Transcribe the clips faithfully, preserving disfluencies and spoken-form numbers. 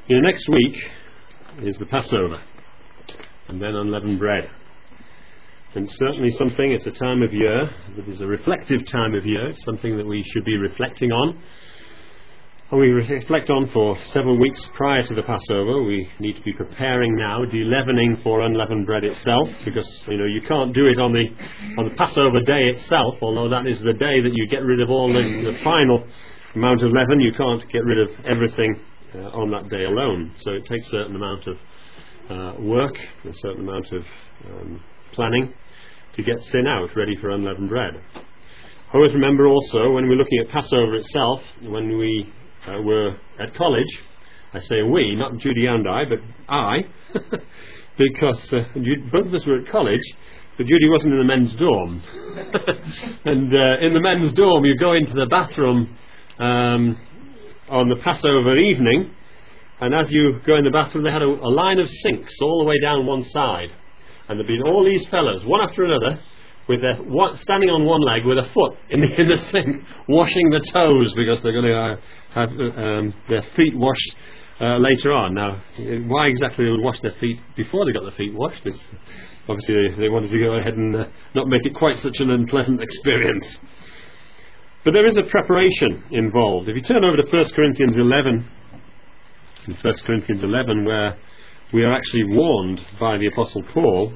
You know, next week is the Passover, and then unleavened bread. And certainly something, it's a time of year that is a reflective time of year. It's something that we should be reflecting on. And we reflect on for several weeks prior to the Passover. We need to be preparing now, de-leavening for unleavened bread itself, because you know you can't do it on the on the Passover day itself, although that is the day that you get rid of all the, the final amount of leaven. You can't get rid of everything uh, on that day alone. So it takes a certain amount of uh, work, a certain amount of um, planning to get sin out, ready for unleavened bread. Always remember also, when we're looking at Passover itself, when we uh, were at college, I say we, not Judy and I, but I, because uh, Judy, both of us were at college, but Judy wasn't in the men's dorm. And uh, in the men's dorm, you go into the bathroom um, on the Passover evening, and as you go in the bathroom, they had a, a line of sinks all the way down one side. And there'd been all these fellows, one after another, with their one, standing on one leg with a foot in the, in the sink, washing the toes, because they're going to uh, have um, their feet washed uh, later on. Now, why exactly they would wash their feet before they got their feet washed? It's, obviously, they, they wanted to go ahead and uh, not make it quite such an unpleasant experience. But there is a preparation involved. If you turn over to First Corinthians eleven, in First Corinthians eleven, where we are actually warned by the Apostle Paul.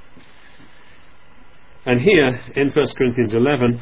And here in First Corinthians eleven,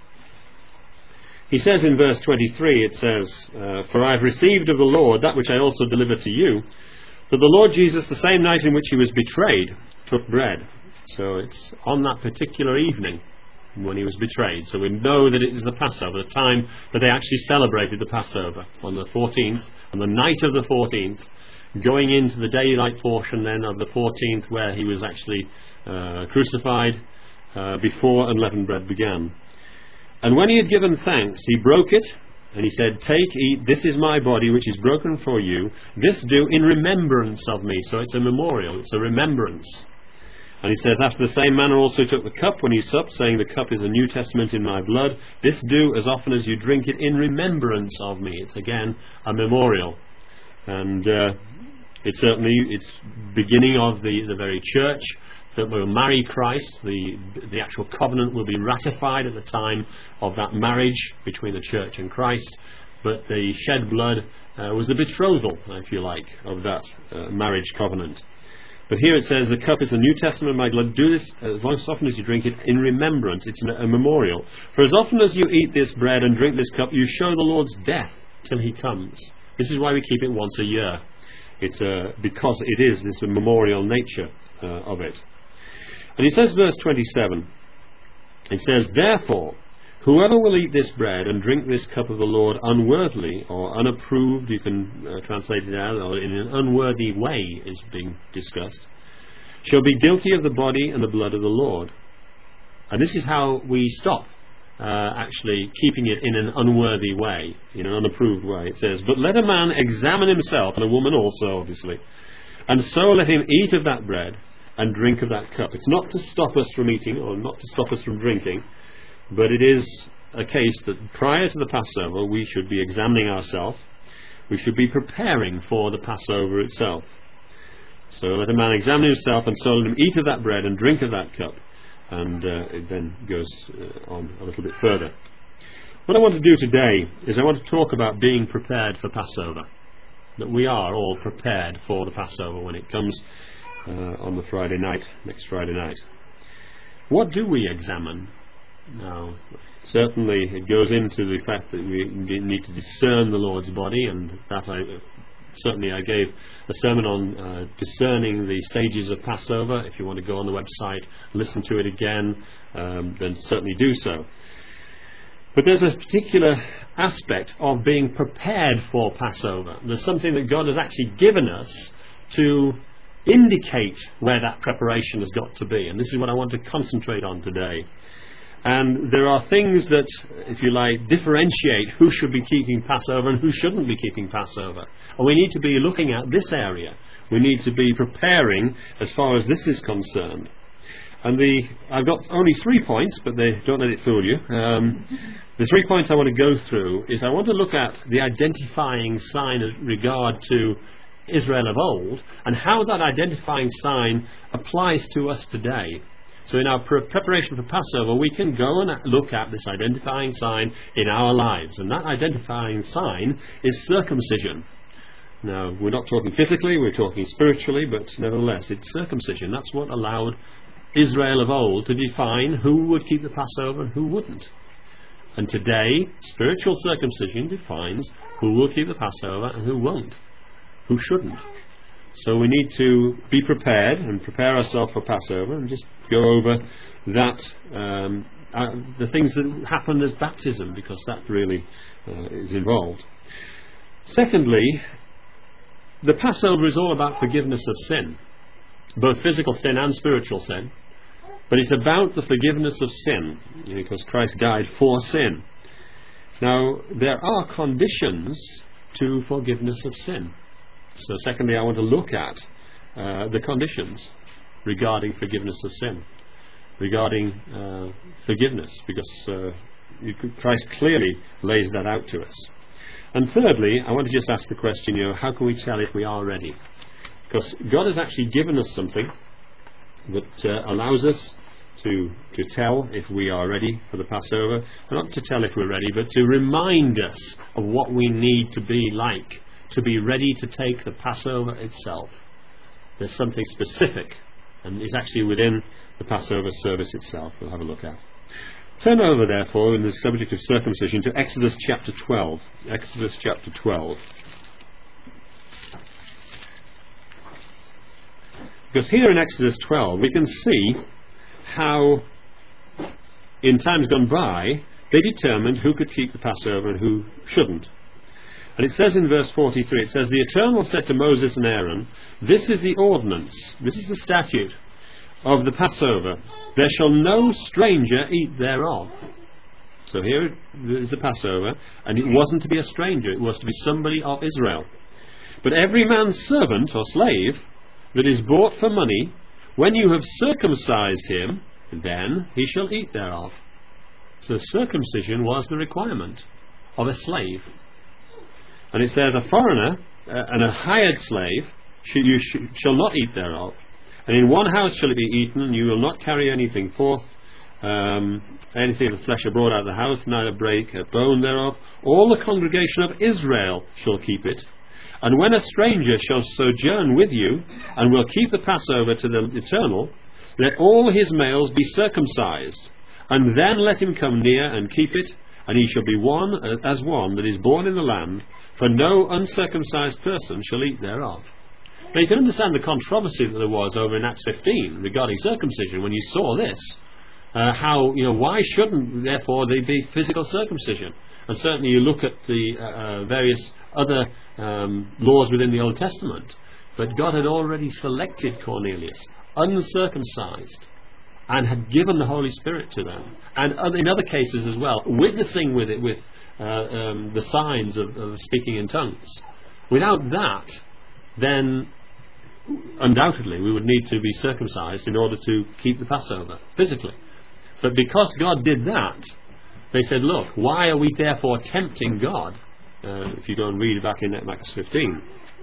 he says in verse twenty-three, it says, uh, For I have received of the Lord that which I also delivered to you, that the Lord Jesus, the same night in which he was betrayed, took bread. So it's on that particular evening when he was betrayed. So we know that it is the Passover, the time that they actually celebrated the Passover, on the fourteenth, on the night of the fourteenth, going into the daylight portion then of the fourteenth, where he was actually uh, crucified uh, before unleavened bread began. And when he had given thanks, he broke it, and he said, Take, eat, this is my body, which is broken for you. This do in remembrance of me. So it's a memorial, it's a remembrance. And he says, After the same manner also took the cup when he supped, saying, The cup is a New Testament in my blood. This do as often as you drink it in remembrance of me. It's again a memorial. And uh, it's certainly it's beginning of the, the very church that will marry Christ. The, the actual covenant will be ratified at the time of that marriage between the church and Christ. But the shed blood uh, was the betrothal, if you like, of that uh, marriage covenant. But here it says, The cup is the New Testament of my blood. Do this as often as you drink it in remembrance. It's a memorial. For as often as you eat this bread and drink this cup, you show the Lord's death till he comes. This is why we keep it once a year. It's uh, because it is this memorial nature uh, of it. And he says, verse twenty-seven, it says, Therefore, whoever will eat this bread and drink this cup of the Lord unworthily, or unapproved, you can uh, translate it out, or in an unworthy way is being discussed, shall be guilty of the body and the blood of the Lord. And this is how we stop uh, actually keeping it in an unworthy way, in an unapproved way. It says, But let a man examine himself, and a woman also, obviously, and so let him eat of that bread and drink of that cup. It's not to stop us from eating, or not to stop us from drinking, but it is a case that prior to the Passover we should be examining ourselves. We should be preparing for the Passover itself. So let a man examine himself, and so let him eat of that bread and drink of that cup. And uh, it then goes uh, on a little bit further. What I want to do today is I want to talk about being prepared for Passover. That we are all prepared for the Passover when it comes uh, on the Friday night, next Friday night. What do we examine? Now, certainly it goes into the fact that we need to discern the Lord's body, and that I certainly I gave a sermon on uh, discerning the stages of Passover. If you want to go on the website, listen to it again, um, then certainly do so. But there's a particular aspect of being prepared for Passover. There's something that God has actually given us to indicate where that preparation has got to be, and this is what I want to concentrate on today. And there are things that, if you like, differentiate who should be keeping Passover and who shouldn't be keeping Passover. And we need to be looking at this area. We need to be preparing as far as this is concerned. And the I've got only three points, but they don't let it fool you. Um, the three points I want to go through is I want to look at the identifying sign as regard to Israel of old, and how that identifying sign applies to us today. So in our pre- preparation for Passover, we can go and look at this identifying sign in our lives, and that identifying sign is circumcision. Now, we're not talking physically, we're talking spiritually, but nevertheless, it's circumcision. That's what allowed Israel of old to define who would keep the Passover and who wouldn't. And today, spiritual circumcision defines who will keep the Passover and who won't, who shouldn't. So we need to be prepared and prepare ourselves for Passover and just go over that, um, uh, the things that happen as baptism, because that really uh, is involved. Secondly, the Passover is all about forgiveness of sin, both physical sin and spiritual sin. But it's about the forgiveness of sin, because Christ died for sin. Now, there are conditions to forgiveness of sin. So secondly, I want to look at uh, the conditions regarding forgiveness of sin, regarding uh, forgiveness, because uh, you could, Christ clearly lays that out to us. And thirdly, I want to just ask the question, you know, how can we tell if we are ready? Because God has actually given us something that uh, allows us to to tell if we are ready for the Passover, and not to tell if we're ready, but to remind us of what we need to be like to be ready to take the Passover itself. There's something specific, and it's actually within the Passover service itself we'll have a look at. Turn over, therefore, in the subject of circumcision, to Exodus chapter twelve. Exodus chapter twelve. Because here in Exodus twelve we can see how in times gone by they determined who could keep the Passover and who shouldn't. And it says in verse forty-three, it says, "The Eternal said to Moses and Aaron, This is the ordinance, this is the statute of the Passover. There shall no stranger eat thereof." So here is the Passover, and it wasn't to be a stranger, it was to be somebody of Israel. "But every man's servant or slave that is bought for money, when you have circumcised him, then he shall eat thereof." So circumcision was the requirement of a slave. And it says, "A foreigner uh, and a hired slave sh- you sh- shall not eat thereof. And in one house shall it be eaten, and you will not carry anything forth, um, anything of the flesh abroad out of the house, neither break a bone thereof. All the congregation of Israel shall keep it. And when a stranger shall sojourn with you, and will keep the Passover to the Eternal, let all his males be circumcised, and then let him come near and keep it, and he shall be one as one that is born in the land, for no uncircumcised person shall eat thereof." Now you can understand the controversy that there was over in Acts fifteen regarding circumcision when you saw this. Uh, how, you know, why shouldn't therefore there be physical circumcision? And certainly you look at the uh, uh, various other um, laws within the Old Testament. But God had already selected Cornelius, uncircumcised, and had given the Holy Spirit to them. And other, in other cases as well, witnessing with it with uh, um, the signs of, of speaking in tongues. Without that, then undoubtedly we would need to be circumcised in order to keep the Passover physically. But because God did that, they said, look, why are we therefore tempting God? Uh, if you go and read back in Acts fifteen.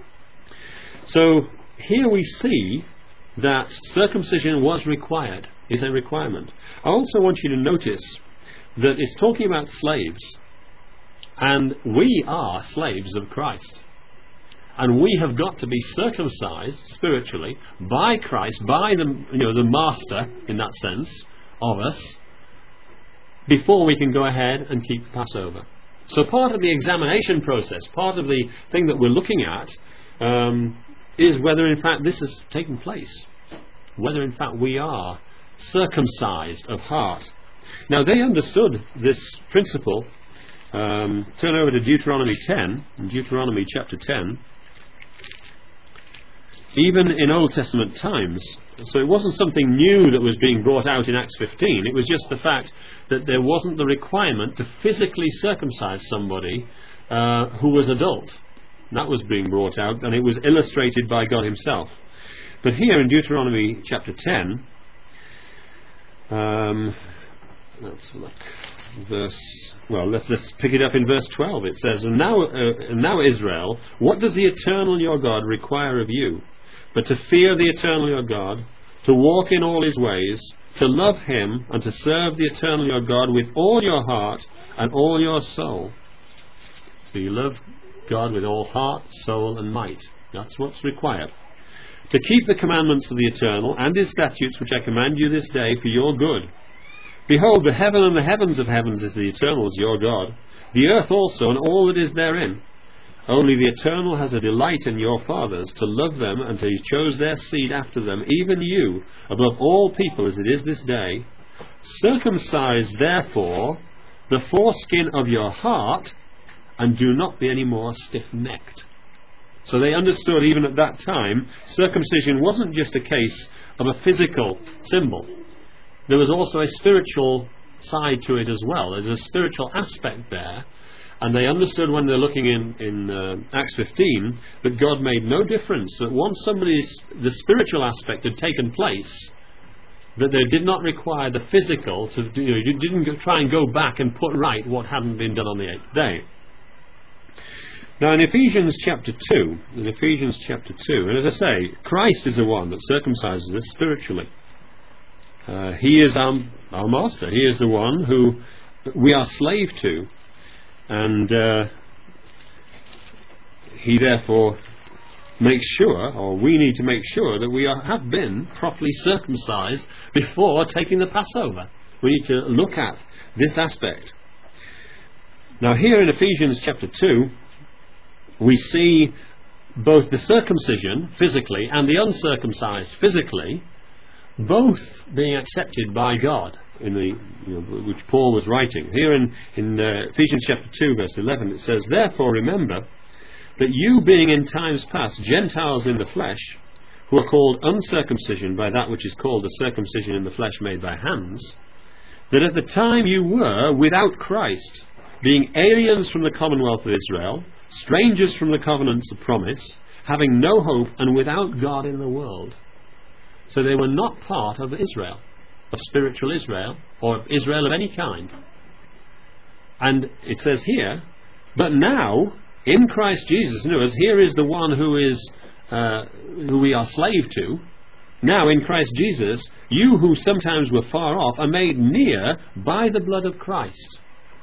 So here we see that circumcision was required, is a requirement. I also want you to notice that it's talking about slaves, and we are slaves of Christ. And we have got to be circumcised spiritually by Christ, by the, you know, the master, in that sense, of us, before we can go ahead and keep Passover. So part of the examination process, part of the thing that we're looking at, um, is whether in fact this has taken place. Whether in fact we are circumcised of heart. Now they understood this principle. Um, turn over to Deuteronomy ten, in Deuteronomy chapter ten. Even in Old Testament times. So it wasn't something new that was being brought out in Acts fifteen. It was just the fact that there wasn't the requirement to physically circumcise somebody uh, who was adult. That was being brought out, and it was illustrated by God himself. But here in Deuteronomy chapter ten, um, let's look. verse, well, let's, let's pick it up in verse twelve. It says, And now, uh, and now Israel, what does the eternal your God require of you, but to fear the eternal your God, to walk in all his ways, to love him, and to serve the eternal your God with all your heart and all your soul. So you love God with all heart, soul, and might. That's what's required. To keep the commandments of the eternal and his statutes which I command you this day for your good. Behold, the heaven and the heavens of heavens is the eternal, is your God, the earth also and all that is therein. Only the eternal has a delight in your fathers, to love them, and he chose their seed after them, even you, above all people as it is this day. Circumcise therefore the foreskin of your heart, and do not be any more stiff-necked. So they understood even at that time, circumcision wasn't just a case of a physical symbol. There was also a spiritual side to it as well. There's a spiritual aspect there. And they understood when they're looking in, in uh, Acts fifteen that God made no difference. That once somebody's, the spiritual aspect had taken place, that they did not require the physical to do, you know, you didn't go, try and go back and put right what hadn't been done on the eighth day. Now in Ephesians chapter two, in Ephesians chapter two, and as I say, Christ is the one that circumcises us spiritually. Uh, he is our, our master. He is the one who we are slave to. And uh, he therefore makes sure, or we need to make sure, that we are, have been properly circumcised before taking the Passover. We need to look at this aspect. Now here in Ephesians chapter two, we see both the circumcision physically and the uncircumcised physically both being accepted by God, in the you know, which Paul was writing. Here in, in uh, Ephesians chapter two verse eleven it says, Therefore remember that you being in times past Gentiles in the flesh, who are called uncircumcision by that which is called the circumcision in the flesh made by hands, that at the time you were without Christ, being aliens from the commonwealth of Israel, strangers from the covenants of promise, having no hope and without God in the world. So they were not part of Israel, of spiritual Israel, or Israel of any kind. And it says here, but now, in Christ Jesus, in other words, here is the one who is uh, who we are slave to. Now in Christ Jesus, you who sometimes were far off are made near by the blood of Christ.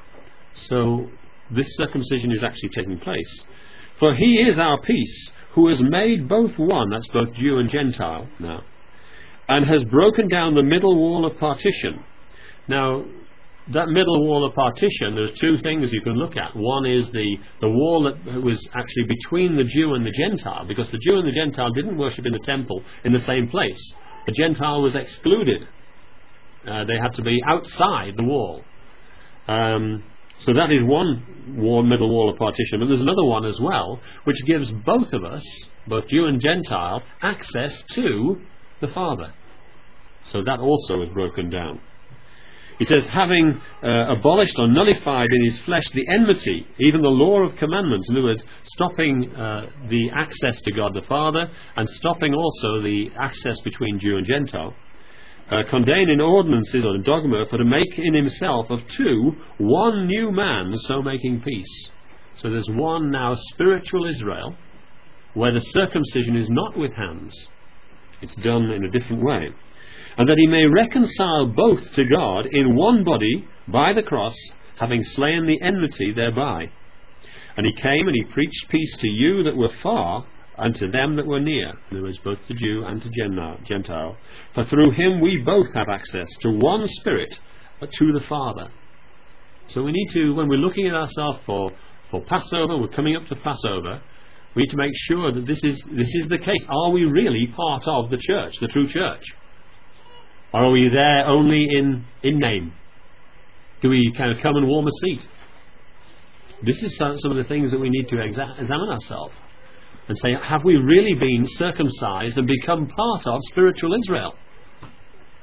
So this circumcision is actually taking place. For he is our peace, who has made both one, that's both Jew and Gentile now, and has broken down the middle wall of partition. Now, that middle wall of partition, there's two things you can look at. One is the, the wall that was actually between the Jew and the Gentile, because the Jew and the Gentile didn't worship in the temple in the same place. The Gentile was excluded. Uh, they had to be outside the wall. Um, so that is one wall, middle wall of partition. But there's another one as well, which gives both of us, both Jew and Gentile, access to the Father. So that also is broken down. He says, having uh, abolished or nullified in his flesh the enmity, even the law of commandments, in other words, stopping uh, the access to God the Father, and stopping also the access between Jew and Gentile, uh, contained in ordinances or dogma, for to make in himself of two one new man, so making peace. So there's one now spiritual Israel, where the circumcision is not with hands. It's done in a different way. And that he may reconcile both to God in one body by the cross, having slain the enmity thereby. And he came and he preached peace to you that were far, and to them that were near. In other words, both to Jew and to Gentile. For through him we both have access to one Spirit, but to the Father. So we need to, when we're looking at ourselves for, for Passover, we're coming up to Passover, we need to make sure that this is, this is the case. Are we really part of the church, the true church? Or are we there only in, in name? Do we kind of come and warm a seat? This is some, some of the things that we need to exa- examine ourselves and say, have we really been circumcised and become part of spiritual Israel?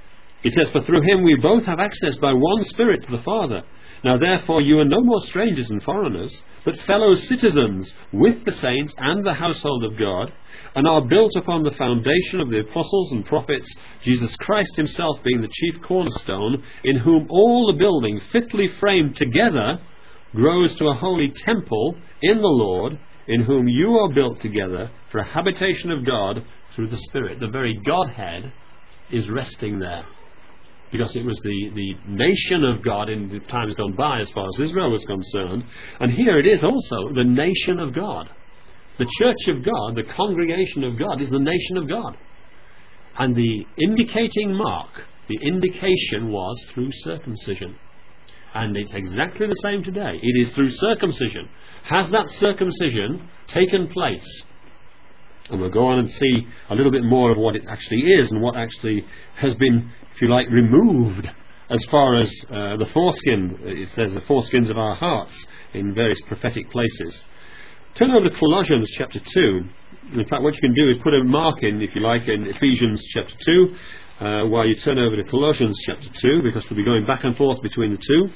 It says, "For through him we both have access by one Spirit to the Father. Now therefore you are no more strangers and foreigners, but fellow citizens with the saints and the household of God, and are built upon the foundation of the apostles and prophets, Jesus Christ himself being the chief cornerstone, in whom all the building fitly framed together grows to a holy temple in the Lord, in whom you are built together for a habitation of God through the Spirit." The very Godhead is resting there, because it was the, the nation of God in the times gone by as far as Israel was concerned, and here it is also the nation of God. The church of God, the congregation of God, is the nation of God. And the indicating mark, the indication was through circumcision. And it's exactly the same today. It is through circumcision. Has that circumcision taken place? And we'll go on and see a little bit more of what it actually is and what actually has been, if you like, removed as far as uh, the foreskin. It says the foreskins of our hearts in various prophetic places. Turn over to Colossians chapter two. In fact, what you can do is put a mark in, if you like, in Ephesians chapter two, uh, while you turn over to Colossians chapter two, because we'll be going back and forth between the two.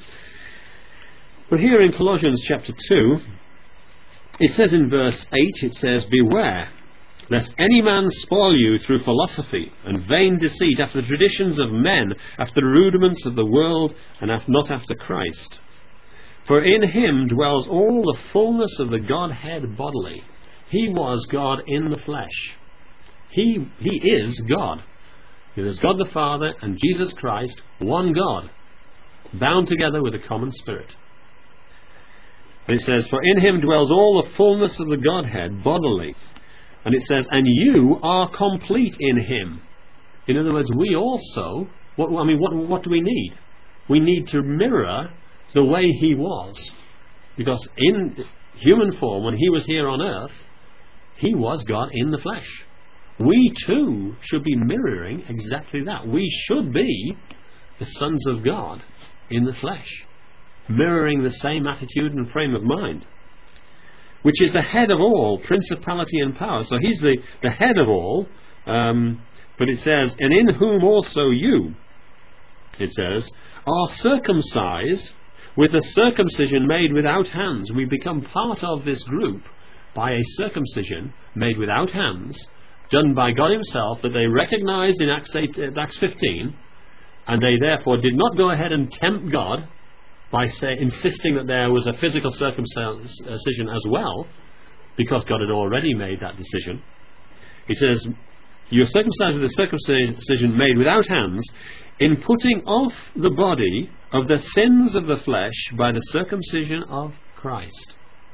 But here in Colossians chapter two, it says in verse eight, it says, "Beware, lest any man spoil you through philosophy and vain deceit, after the traditions of men, after the rudiments of the world, and after, not after Christ. For in him dwells all the fullness of the Godhead bodily." He was God in the flesh. He, he is God. There's God the Father and Jesus Christ, one God, bound together with a common Spirit. And it says, "For in him dwells all the fullness of the Godhead bodily." And it says, "And you are complete in him." In other words, we also, what, I mean, what, what do we need? We need to mirror the way he was. Because in human form, when he was here on earth, he was God in the flesh. We too should be mirroring exactly that. We should be the sons of God in the flesh, mirroring the same attitude and frame of mind, which is the head of all principality and power. So he's the, the head of all, um, but it says, "And in whom also you," it says, "are circumcised with a circumcision made without hands." We become part of this group by a circumcision made without hands, done by God himself, that they recognized in Acts, eight, Acts fifteen, and they therefore did not go ahead and tempt God by say, insisting that there was a physical circumcision as well, because God had already made that decision. It says, "You are circumcised with a circumcision made without hands, in putting off the body of the sins of the flesh by the circumcision of Christ."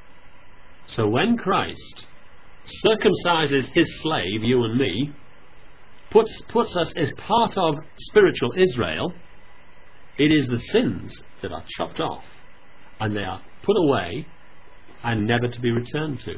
So when Christ circumcises his slave, you and me, puts, puts us as part of spiritual Israel, it is the sins that are chopped off, and they are put away and never to be returned to.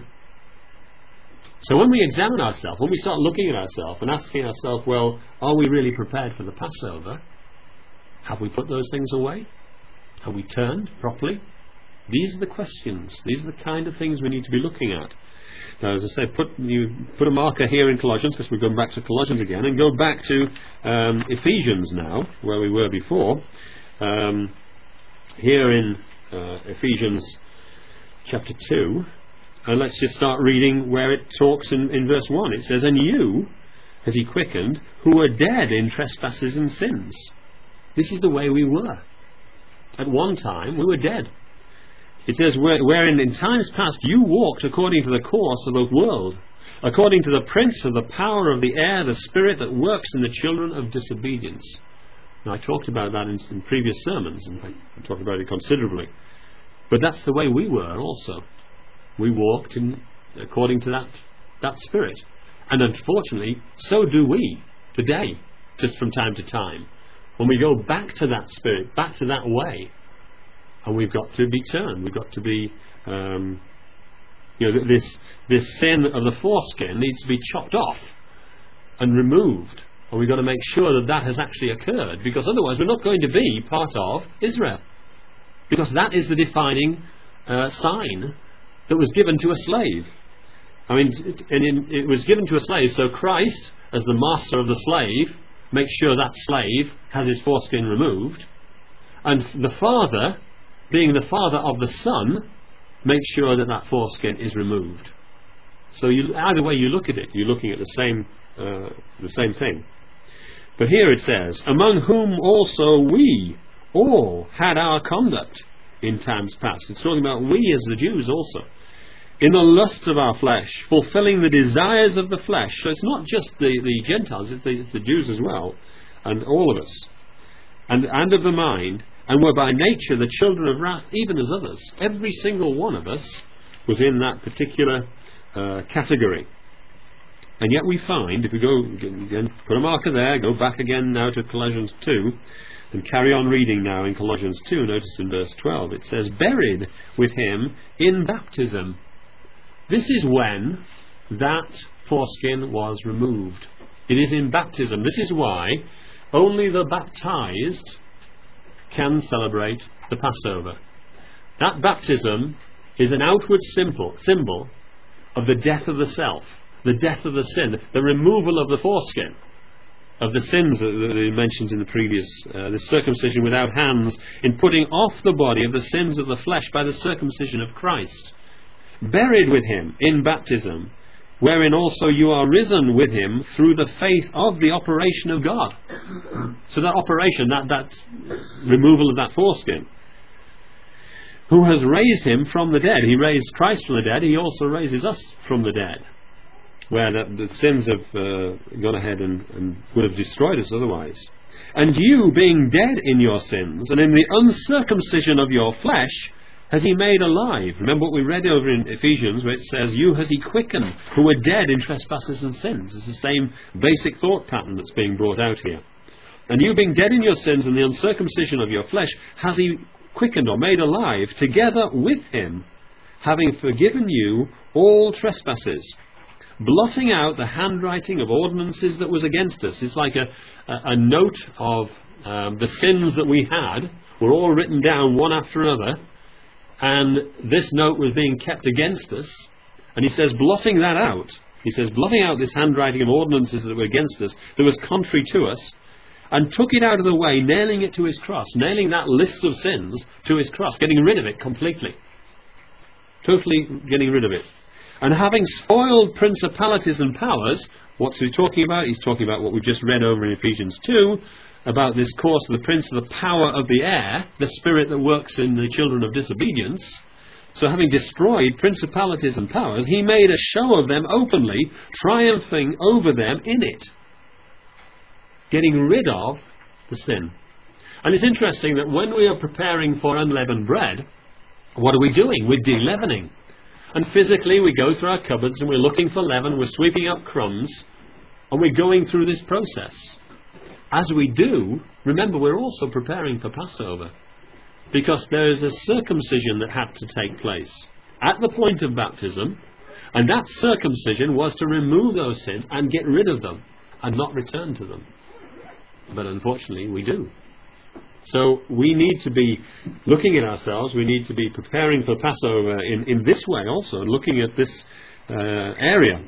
So when we examine ourselves, when we start looking at ourselves and asking ourselves, well, are we really prepared for the Passover? Have we put those things away? Have we turned properly? These are the questions. These are the kind of things we need to be looking at. Now, as I say, put, you put a marker here in Colossians, because we're going back to Colossians again, and go back to um, Ephesians now, where we were before. Um, here in uh, Ephesians chapter two, and let's just start reading where it talks in, in verse one. It says, "And you has he quickened, who were dead in trespasses and sins." This is the way we were. At one time, we were dead. It says, "Wherein in times past you walked according to the course of the world, according to the prince of the power of the air, the spirit that works in the children of disobedience." Now, I talked about that in, in previous sermons, and I talked about it considerably. But that's the way we were also. We walked in according to that, that spirit. And unfortunately, so do we today, just from time to time. When we go back to that spirit, back to that way, and we've got to be turned. We've got to be, um, you know, this this sin of the foreskin needs to be chopped off and removed, and we've got to make sure that that has actually occurred, because otherwise we're not going to be part of Israel, because that is the defining uh, sign that was given to a slave. I mean, and in, it was given to a slave, so Christ, as the master of the slave, makes sure that slave has his foreskin removed, and the father, being the father of the son, makes sure that that foreskin is removed. So you, either way you look at it, you're looking at the same uh, the same thing. But here it says, among whom also we all had our conduct in times past. It's talking about we as the Jews also. In the lusts of our flesh, fulfilling the desires of the flesh. So it's not just the, the Gentiles, it's the, it's the Jews as well, and all of us. And, and of the mind, and were by nature the children of wrath, even as others. Every single one of us was in that particular uh, category. And yet we find, if we go again, put a marker there, go back again now to Colossians two, and carry on reading now in Colossians two, notice in verse twelve, it says, buried with him in baptism. This is when that foreskin was removed. It is in baptism. This is why only the baptized can celebrate the Passover. That baptism is an outward symbol, symbol of the death of the self, the death of the sin, the removal of the foreskin, of the sins that he mentions in the previous, uh, the circumcision without hands, in putting off the body of the sins of the flesh by the circumcision of Christ. Buried with him in baptism, wherein also you are risen with him through the faith of the operation of God. So that operation, that, that removal of that foreskin, who has raised him from the dead. He raised Christ from the dead, he also raises us from the dead, where the, the sins have uh, gone ahead and, and would have destroyed us otherwise. And you, being dead in your sins, and in the uncircumcision of your flesh, has he made alive. Remember what we read over in Ephesians, where it says, you has he quickened, who were dead in trespasses and sins. It's the same basic thought pattern that's being brought out here. And you, being dead in your sins and the uncircumcision of your flesh, has he quickened or made alive, together with him, having forgiven you all trespasses, blotting out the handwriting of ordinances that was against us. It's like a, a, a note of um, the sins that we had were all written down one after another, and this note was being kept against us, and he says blotting that out, he says blotting out this handwriting of ordinances that were against us, that was contrary to us, and took it out of the way, nailing it to his cross, nailing that list of sins to his cross, getting rid of it completely, totally getting rid of it. And having spoiled principalities and powers, what's he talking about? He's talking about what we just read over in Ephesians two, about this course of the prince of the power of the air, the spirit that works in the children of disobedience. So having destroyed principalities and powers, he made a show of them openly, triumphing over them in it, getting rid of the sin. And it's interesting that when we are preparing for unleavened bread, what are we doing? We're de-leavening. And physically we go through our cupboards and we're looking for leaven, we're sweeping up crumbs, and we're going through this process. As we do, remember we're also preparing for Passover, because there is a circumcision that had to take place at the point of baptism, and that circumcision was to remove those sins and get rid of them and not return to them. But unfortunately we do. So we need to be looking at ourselves, we need to be preparing for Passover in, in this way also, looking at this uh, area.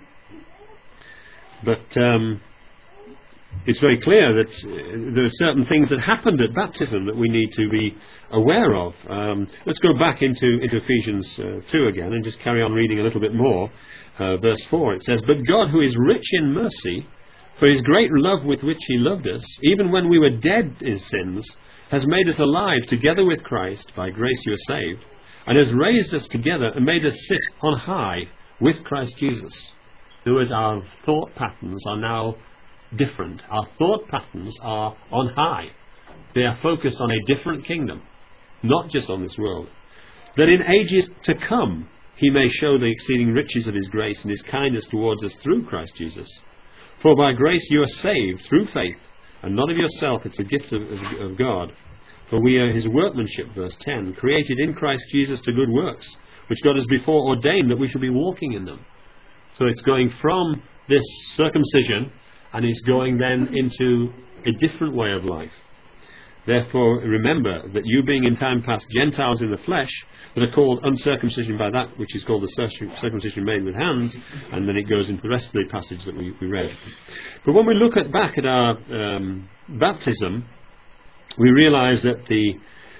But um, it's very clear that uh, there are certain things that happened at baptism that we need to be aware of. Um, let's go back into, into Ephesians uh, two again and just carry on reading a little bit more. Uh, verse four, it says, but God, who is rich in mercy, for his great love with which he loved us, even when we were dead in sins, has made us alive together with Christ. By grace you are saved, and has raised us together and made us sit on high with Christ Jesus. In other words, our thought patterns are now different. Our thought patterns are on high. They are focused on a different kingdom, not just on this world. That in ages to come he may show the exceeding riches of his grace and his kindness towards us through Christ Jesus. For by grace you are saved through faith, and not of yourself, it's a gift of, of, of God. For we are his workmanship, verse ten, created in Christ Jesus to good works, which God has before ordained that we should be walking in them. So it's going from this circumcision, and it's going then into a different way of life. Therefore remember that you being in time past Gentiles in the flesh, that are called uncircumcision by that which is called the circumcision made with hands, and then it goes into the rest of the passage that we, we read. But when we look at back at our um, baptism, we realise that the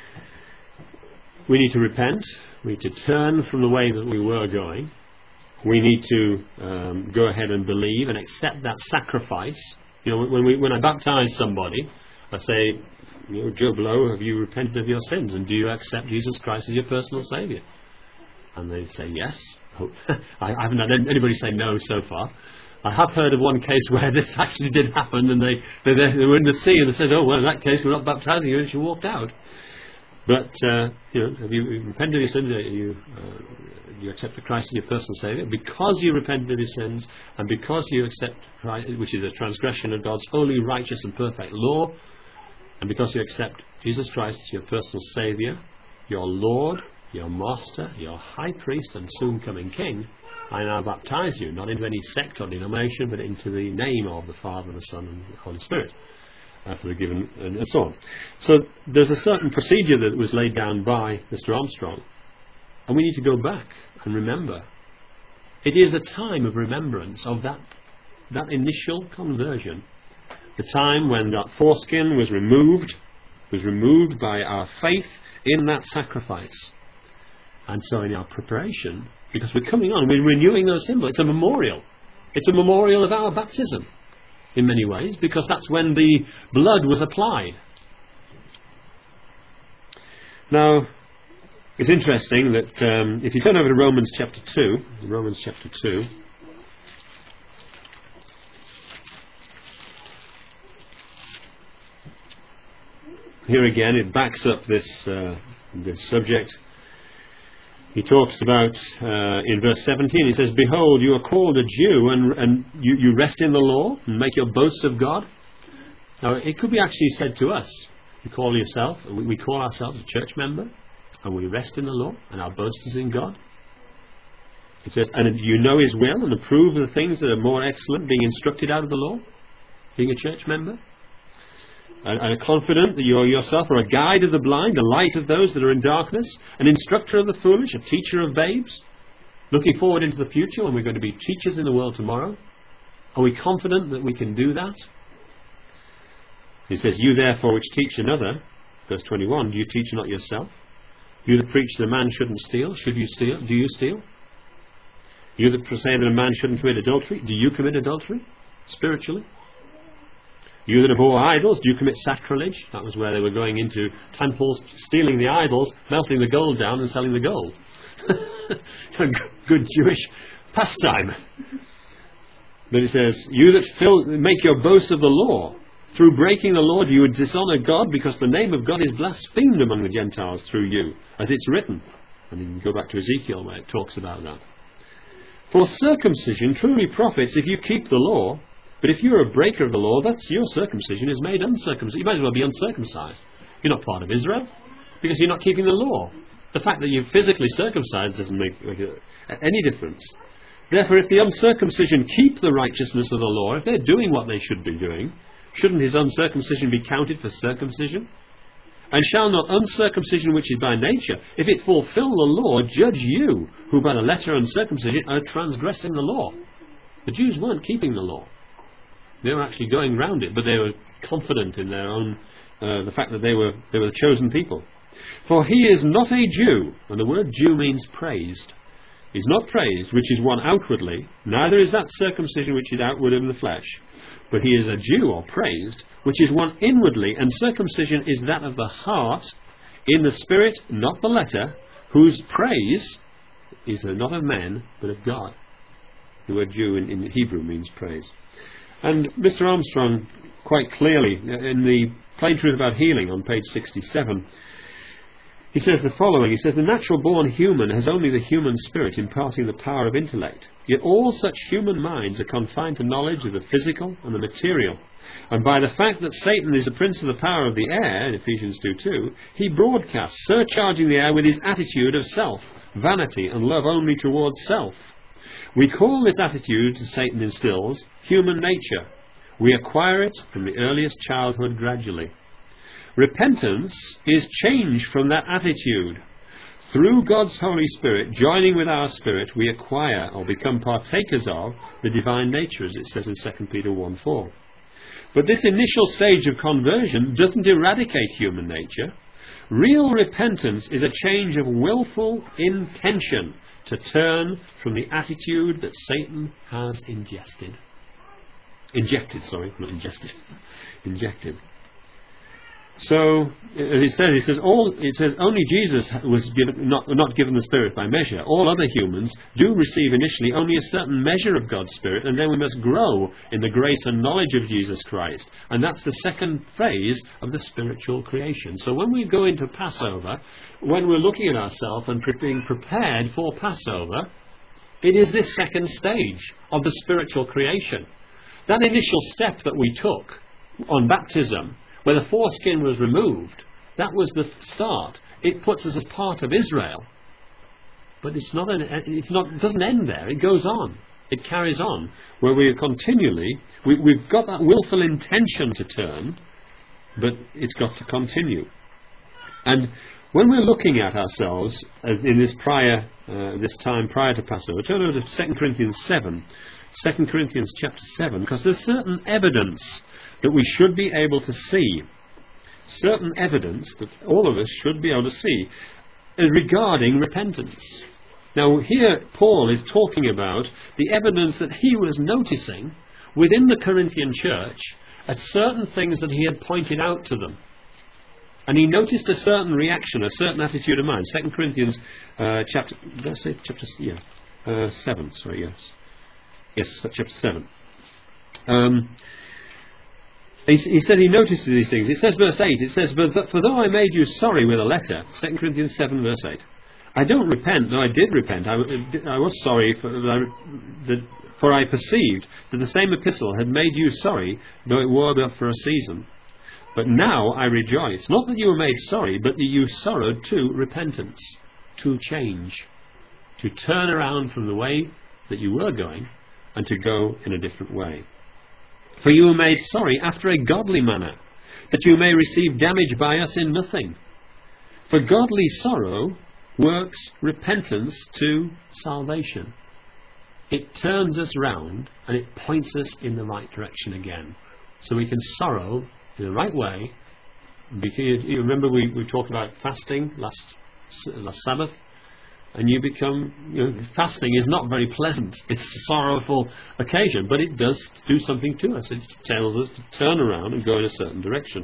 we need to repent, we need to turn from the way that we were going, we need to um, go ahead and believe and accept that sacrifice. You know, when we when I baptise somebody, I say, you know, Joe Blow, have you repented of your sins, and do you accept Jesus Christ as your personal Saviour? And they say yes. I haven't had anybody say no so far. I have heard of one case where this actually did happen, and they, they, they were in the sea and they said, oh, well, in that case we're not baptising you, and she walked out. But, uh, you know, have you repented of your sins? You, uh, you accepted Christ as your personal Saviour? Because you repented of your sins, and because you accept Christ, which is a transgression of God's holy, righteous and perfect law, and because you accept Jesus Christ as your personal Saviour, your Lord, your Master, your High Priest and soon coming King, I now baptise you, not into any sect or denomination, but into the name of the Father, the Son and the Holy Spirit, uh, for the given, and, and so on. So there's a certain procedure that was laid down by Mister Armstrong, and we need to go back and remember. It is a time of remembrance of that, that initial conversion. The time when that foreskin was removed, was removed by our faith in that sacrifice. And so in our preparation, because we're coming on, we're renewing those symbols. It's a memorial. It's a memorial of our baptism, in many ways, because that's when the blood was applied. Now, it's interesting that um, if you turn over to Romans chapter two, Romans chapter two, here again, it backs up this uh, this subject. He talks about, uh, in verse seventeen, he says, behold, you are called a Jew, and, and you, you rest in the law, and make your boast of God. Now, it could be actually said to us, you call yourself, we, we call ourselves a church member, and we rest in the law, and our boast is in God. It says, and you know His will, and approve of the things that are more excellent, being instructed out of the law, being a church member. And are confident that you yourself are a guide of the blind, a light of those that are in darkness, an instructor of the foolish, a teacher of babes, looking forward into the future when we're going to be teachers in the world tomorrow. Are we confident that we can do that? He says, you therefore which teach another, verse twenty-one, do you teach not yourself? You that preach that a man shouldn't steal, should you steal? Do you steal? You that say that a man shouldn't commit adultery, do you commit adultery spiritually? You that abhor idols, do you commit sacrilege? That was where they were going into temples, stealing the idols, melting the gold down and selling the gold. Good Jewish pastime. But it says, you that fill, make your boast of the law. Through breaking the law, you would dishonour God, because the name of God is blasphemed among the Gentiles through you, as it's written. And you can go back to Ezekiel where it talks about that. For circumcision truly profits if you keep the law. But if you're a breaker of the law, that's your circumcision is made uncircumcised. You might as well be uncircumcised. You're not part of Israel, because you're not keeping the law. The fact that you're physically circumcised doesn't make, make any difference. Therefore, if the uncircumcision keep the righteousness of the law, if they're doing what they should be doing, shouldn't his uncircumcision be counted for circumcision? And shall not uncircumcision which is by nature, if it fulfill the law, judge you, who by the letter uncircumcision are transgressing the law? The Jews weren't keeping the law. They were actually going round it, but they were confident in their own, uh, the fact that they were they were the chosen people. For he is not a Jew, and the word Jew means praised. He is not praised, which is one outwardly, neither is that circumcision which is outward in the flesh. But he is a Jew, or praised, which is one inwardly, and circumcision is that of the heart, in the spirit, not the letter, whose praise is not of men, but of God. The word Jew in, in Hebrew means praise. And Mister Armstrong, quite clearly, in the Plain Truth About Healing on page sixty-seven, he says the following. He says, the natural-born human has only the human spirit imparting the power of intellect. Yet all such human minds are confined to knowledge of the physical and the material. And by the fact that Satan is the prince of the power of the air, in Ephesians two two, he broadcasts, surcharging the air with his attitude of self, vanity, and love only towards self. We call this attitude Satan instills human nature. We acquire it from the earliest childhood gradually. Repentance is change from that attitude. Through God's Holy Spirit, joining with our spirit, we acquire or become partakers of the divine nature, as it says in Second Peter one four. But this initial stage of conversion doesn't eradicate human nature. Real repentance is a change of willful intention to turn from the attitude that Satan has ingested. Injected, sorry, not ingested. Injected. So, as he says, he says, all, it says only Jesus was given, not, not given the Spirit by measure. All other humans do receive initially only a certain measure of God's Spirit, and then we must grow in the grace and knowledge of Jesus Christ. And that's the second phase of the spiritual creation. So when we go into Passover, when we're looking at ourselves and being prepared for Passover, it is this second stage of the spiritual creation. That initial step that we took on baptism, where the foreskin was removed, that was the start. It puts us as part of Israel. But it's not an, it's not, it doesn't end there. It goes on. It carries on, where we are continually, we, we've got that willful intention to turn, but it's got to continue. And when we're looking at ourselves in this prior, uh, this time prior to Passover, turn over to Second Corinthians seven. Second Corinthians chapter seven, because there's certain evidence that we should be able to see, certain evidence that all of us should be able to see regarding repentance. Now here Paul is talking about the evidence that he was noticing within the Corinthian church at certain things that he had pointed out to them. And he noticed a certain reaction, a certain attitude of mind. Second Corinthians uh, chapter, did I say chapter, yeah, uh, seven, sorry, yes. Yes, chapter seven. Um, he, he said he noticed these things. It says, verse eight, it says, but for though I made you sorry with a letter, Second Corinthians seven, verse eight, I don't repent, no, I did repent. I, I was sorry, for, that, for I perceived that the same epistle had made you sorry, though it were but for a season. But now I rejoice, not that you were made sorry, but that you sorrowed to repentance, to change, to turn around from the way that you were going and to go in a different way. For you were made sorry after a godly manner, that you may receive damage by us in nothing. For godly sorrow works repentance to salvation. It turns us round and it points us in the right direction again. So we can sorrow in the right way. Because you remember we, we talked about fasting last, last Sabbath? And you become, you know, fasting is not very pleasant. It's a sorrowful occasion, but it does do something to us. It tells us to turn around and go in a certain direction.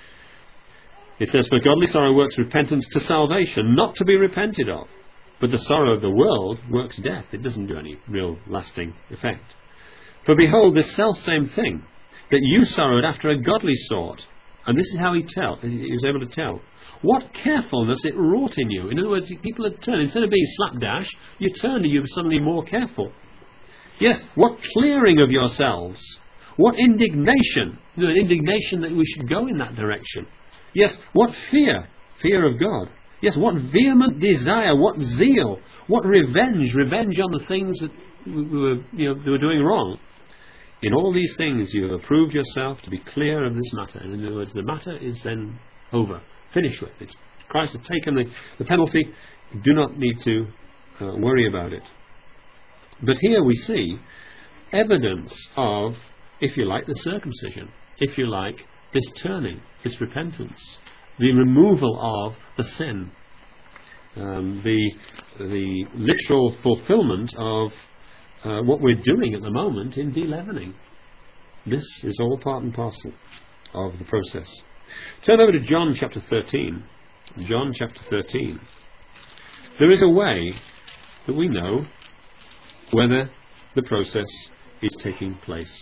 It says, for godly sorrow works repentance to salvation, not to be repented of. But the sorrow of the world works death. It doesn't do any real lasting effect. For behold, this selfsame thing, that you sorrowed after a godly sort. And this is how he tell. He was able to tell. What carefulness it wrought in you. In other words, people had turned. Instead of being slapdash, you turned and you were suddenly more careful. Yes, what clearing of yourselves. What indignation. You know, an indignation that we should go in that direction. Yes, what fear. Fear of God. Yes, what vehement desire. What zeal. What revenge. Revenge on the things that we were, you know, they were doing wrong. In all these things you have approved yourself to be clear of this matter. In other words, the matter is then over. Finished with. It's, Christ has taken the, the penalty. You do not need to uh, worry about it. But here we see evidence of, if you like, the circumcision. If you like, this turning, this repentance. The removal of the sin. Um, the, the literal fulfillment of uh, what we're doing at the moment in de-leavening. This is all part and parcel of the process. Turn over to John chapter thirteen. John chapter thirteen. There is a way that we know whether the process is taking place.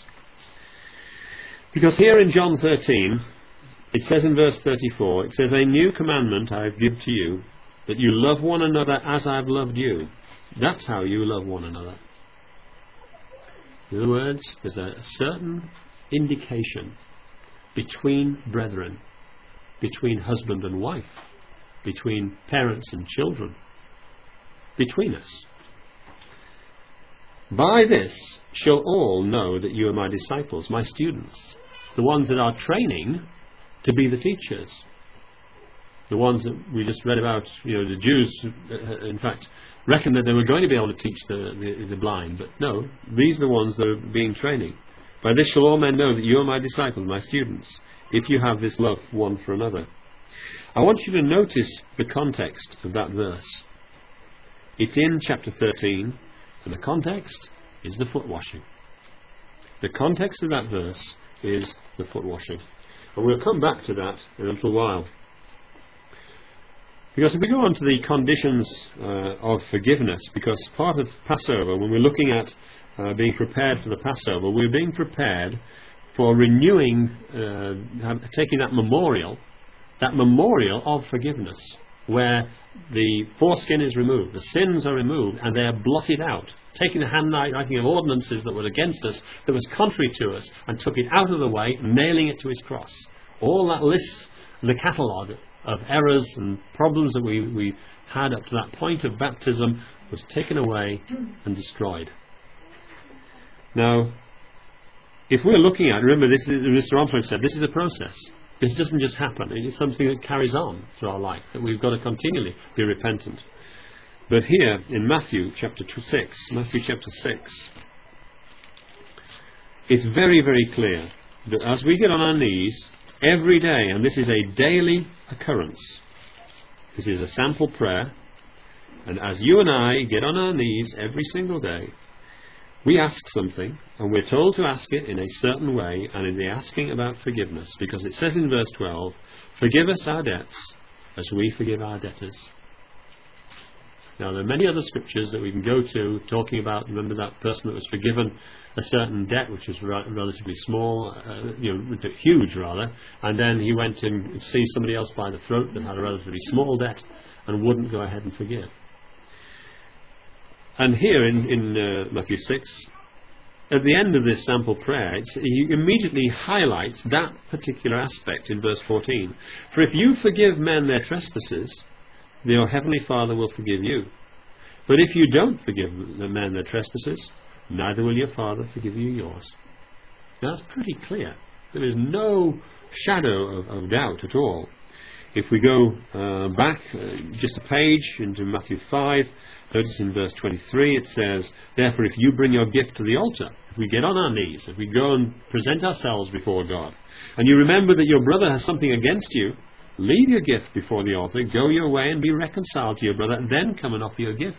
Because here in John thirteen, it says in verse thirty-four, it says, a new commandment I give to you, that you love one another as I've loved you. That's how you love one another. In other words, there's a certain indication between brethren, between husband and wife, between parents and children, between us. By this shall all know that you are my disciples, my students, the ones that are training to be the teachers. The ones that we just read about, you know, the Jews, uh, in fact, reckoned that they were going to be able to teach the, the, the blind. But no, these are the ones that are being training. By this shall all men know that you are my disciples, my students, if you have this love one for another. I want you to notice the context of that verse. It's in chapter thirteen, and the context is the foot washing. The context of that verse is the foot washing. And we'll come back to that in a little while. Because if we go on to the conditions uh, of forgiveness, because part of Passover, when we're looking at uh, being prepared for the Passover, we're being prepared for renewing, uh, taking that memorial, that memorial of forgiveness, where the foreskin is removed, the sins are removed, and they are blotted out, taking the handwriting of ordinances that were against us, that was contrary to us, and took it out of the way, nailing it to his cross. All that list, the catalogue of errors and problems that we, we had up to that point of baptism was taken away and destroyed. Now, if we're looking at, remember, this is, Mister Armstrong said, this is a process. This doesn't just happen. It's something that carries on through our life, that we've got to continually be repentant. But here in Matthew chapter six, Matthew chapter six, it's very, very clear that as we get on our knees every day, and this is a daily occurrence, this is a sample prayer, and as you and I get on our knees every single day, we ask something, and we're told to ask it in a certain way, and in the asking about forgiveness, because it says in verse twelve, forgive us our debts as we forgive our debtors. Now, there are many other scriptures that we can go to talking about, remember that person that was forgiven a certain debt which was re- relatively small, uh, you know, huge rather, and then he went and see somebody else by the throat that had a relatively small debt and wouldn't go ahead and forgive. And here in, in uh, Matthew six, at the end of this sample prayer, it's, he immediately highlights that particular aspect in verse fourteen. For if you forgive men their trespasses, your heavenly Father will forgive you. But if you don't forgive the men their trespasses, neither will your Father forgive you yours. Now, that's pretty clear. There is no shadow of, of doubt at all. If we go uh, back uh, just a page into Matthew five, notice in verse twenty-three it says, therefore if you bring your gift to the altar, if we get on our knees, if we go and present ourselves before God, and you remember that your brother has something against you, leave your gift before the altar, go your way and be reconciled to your brother, and then come and offer your gift.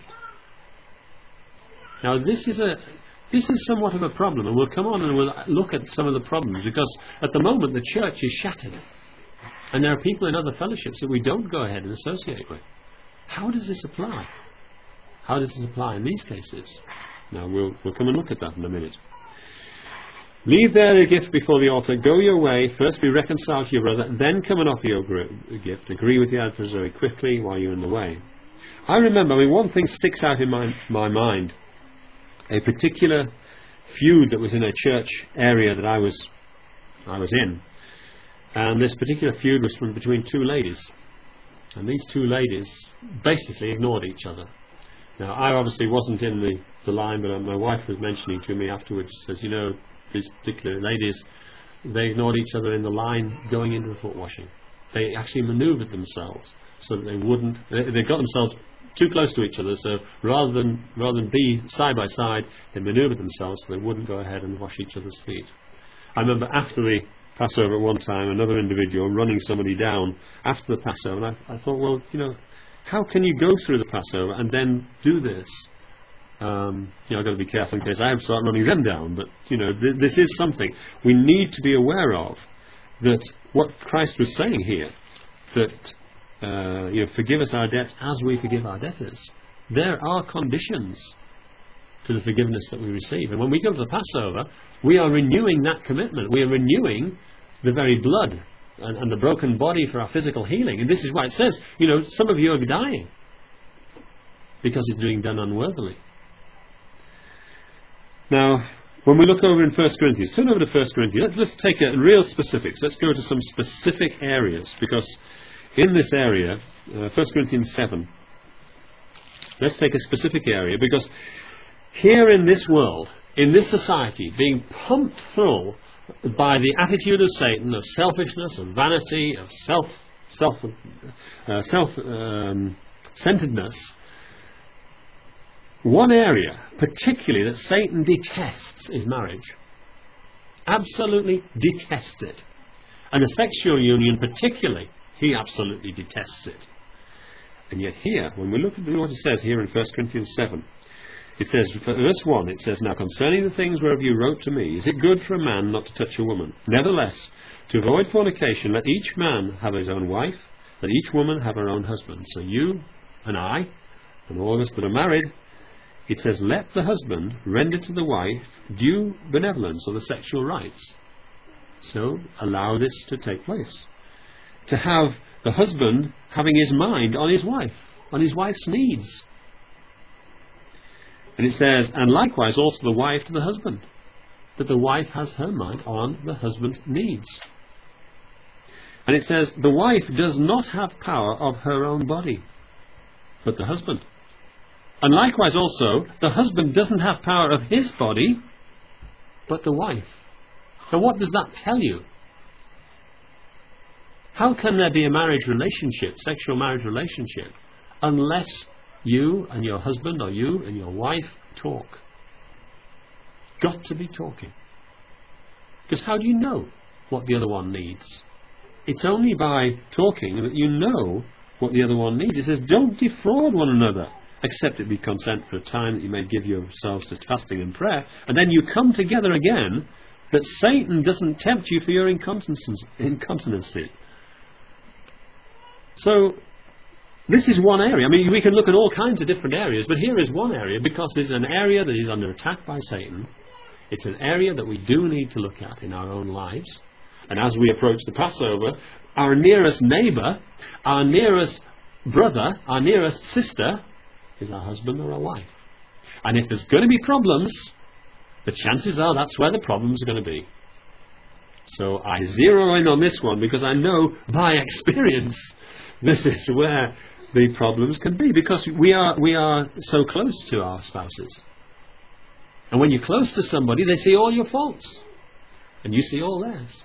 Now this is a this is somewhat of a problem, and we'll come on and we'll look at some of the problems, because at the moment the church is shattered. And there are people in other fellowships that we don't go ahead and associate with. How does this apply? How does this apply in these cases? Now, we'll, we'll come and look at that in a minute. Leave there your gift before the altar, go your way, first be reconciled to your brother, then come and offer your gift. Agree with the adversary quickly while you're in the way. I remember, I mean, one thing sticks out in my, my mind. A particular feud that was in a church area that I was, I was in. And this particular feud was from between two ladies. And these two ladies basically ignored each other. Now, I obviously wasn't in the, the line, but my wife was mentioning to me afterwards, says, you know, these particular ladies, they ignored each other in the line going into the foot washing. They actually manoeuvred themselves so that they wouldn't, they, they got themselves too close to each other, so rather than, rather than be side by side, they manoeuvred themselves so they wouldn't go ahead and wash each other's feet. I remember after the Passover at one time, another individual running somebody down after the Passover, and I, I thought, well, you know, how can you go through the Passover and then do this? Um, you know, I've got to be careful in case I start running them down, but, you know, th- this is something we need to be aware of, that what Christ was saying here, that, uh, you know, forgive us our debts as we forgive our debtors. There are conditions to the forgiveness that we receive. And when we go to the Passover, we are renewing that commitment. We are renewing the very blood and, and the broken body for our physical healing. And this is why it says, you know, some of you are dying because it's being done unworthily. Now, when we look over in First Corinthians, turn over to First Corinthians, let's, let's take a real specifics. Let's go to some specific areas, because in this area, uh, First Corinthians seven, let's take a specific area, because here in this world, in this society, being pumped through by the attitude of Satan, of selfishness, of vanity, of self self, uh, self um, centeredness, one area particularly that Satan detests is marriage. Absolutely detests it. And a sexual union particularly, he absolutely detests it. And yet here, when we look at what it says here in First Corinthians seven, it says, verse one, it says, "Now concerning the things whereof you wrote to me, is it good for a man not to touch a woman? Nevertheless, to avoid fornication, let each man have his own wife, let each woman have her own husband." So you and I, and all of us that are married, it says, let the husband render to the wife due benevolence, or the sexual rights. So allow this to take place. To have the husband having his mind on his wife, on his wife's needs. And it says, and likewise also the wife to the husband, that the wife has her mind on the husband's needs. And it says, the wife does not have power of her own body, but the husband. And likewise also, the husband doesn't have power of his body, but the wife. Now what does that tell you? How can there be a marriage relationship, sexual marriage relationship, unless you and your husband or you and your wife talk? Got to be talking. Because how do you know what the other one needs? It's only by talking that you know what the other one needs. It says, don't defraud one another, except it be consent for a time that you may give yourselves to fasting and prayer, and then you come together again, that Satan doesn't tempt you for your incontinency. So this is one area. I mean, we can look at all kinds of different areas, but here is one area, because this is an area that is under attack by Satan. It's an area that we do need to look at in our own lives. And as we approach the Passover, our nearest neighbour, our nearest brother, our nearest sister is our husband or our wife. And if there's going to be problems, the chances are that's where the problems are going to be. So I zero in on this one because I know by experience this is where the problems can be, because we are we are so close to our spouses. And when you're close to somebody, they see all your faults and you see all theirs.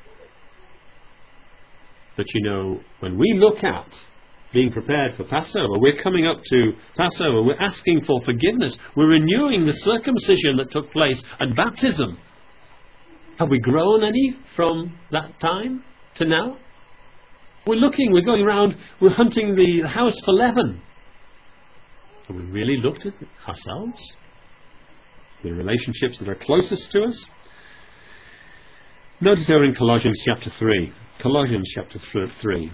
But you know, when we look at being prepared for Passover, we're coming up to Passover, we're asking for forgiveness, we're renewing the circumcision that took place at baptism. Have we grown any from that time to now? We're looking, we're going around, we're hunting the house for leaven. Have we really looked at ourselves? The relationships that are closest to us? Notice over in Colossians chapter three. Colossians chapter three.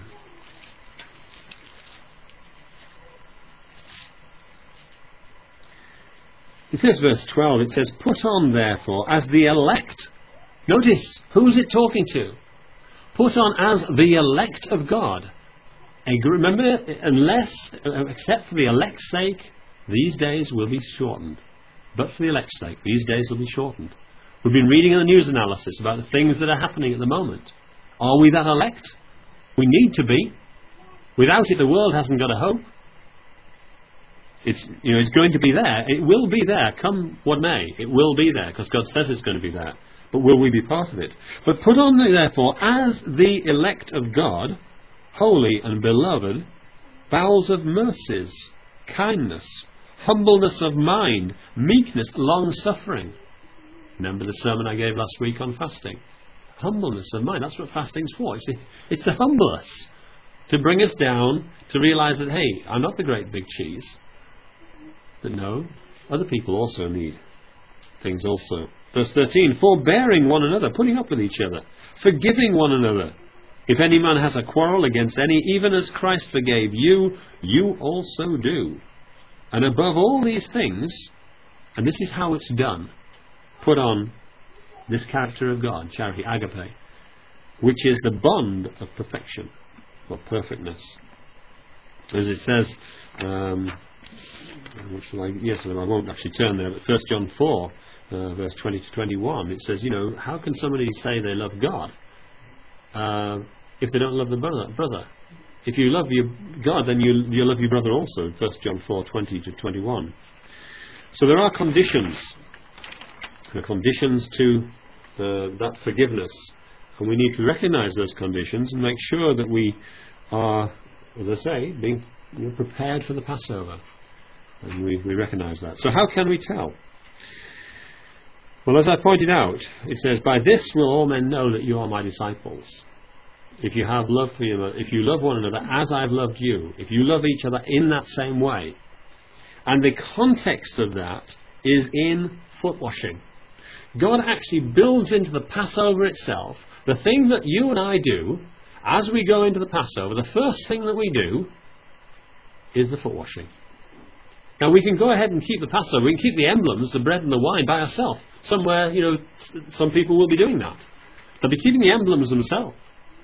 It says, verse twelve, it says, "Put on therefore as the elect." Notice, who's it talking to? Put on as the elect of God. And remember, unless, except for the elect's sake, these days will be shortened. But for the elect's sake, these days will be shortened. We've been reading in the news analysis about the things that are happening at the moment. Are we that elect? We need to be. Without it, the world hasn't got a hope. It's, you know, it's going to be there. It will be there, come what may. It will be there, because God says it's going to be there. But will we be part of it? But put on, therefore, as the elect of God, holy and beloved, bowels of mercies, kindness, humbleness of mind, meekness, long-suffering. Remember the sermon I gave last week on fasting? Humbleness of mind. That's what fasting's for. It's, it's to humble us, to bring us down, to realise that, hey, I'm not the great big cheese. But no, other people also need things also. Verse thirteen, "Forbearing one another," putting up with each other, "forgiving one another. If any man has a quarrel against any, even as Christ forgave you, you also do. And above all these things," and this is how it's done, "put on this character of God," charity, agape, "which is the bond of perfection," or perfectness. As it says, um, which I, yes, I won't actually turn there, but First John four, uh, verse twenty to twenty-one, it says, you know, how can somebody say they love God uh, if they don't love the brother? brother? If you love your God, then you you love your brother also, in First John four, twenty to twenty-one. So there are conditions, there are conditions to uh, that forgiveness, and we need to recognise those conditions and make sure that we are, as I say, being you know, prepared for the Passover. And we, we recognize that. So how can we tell? Well, as I pointed out, it says, "By this will all men know that you are my disciples. If you have love for you, if you love one another as I've loved you, if you love each other in that same way." And the context of that is in foot washing. God actually builds into the Passover itself the thing that you and I do as we go into the Passover. The first thing that we do is the foot washing. Now we can go ahead and keep the Passover, we can keep the emblems, the bread and the wine by ourselves. Somewhere, you know, some people will be doing that. They'll be keeping the emblems themselves.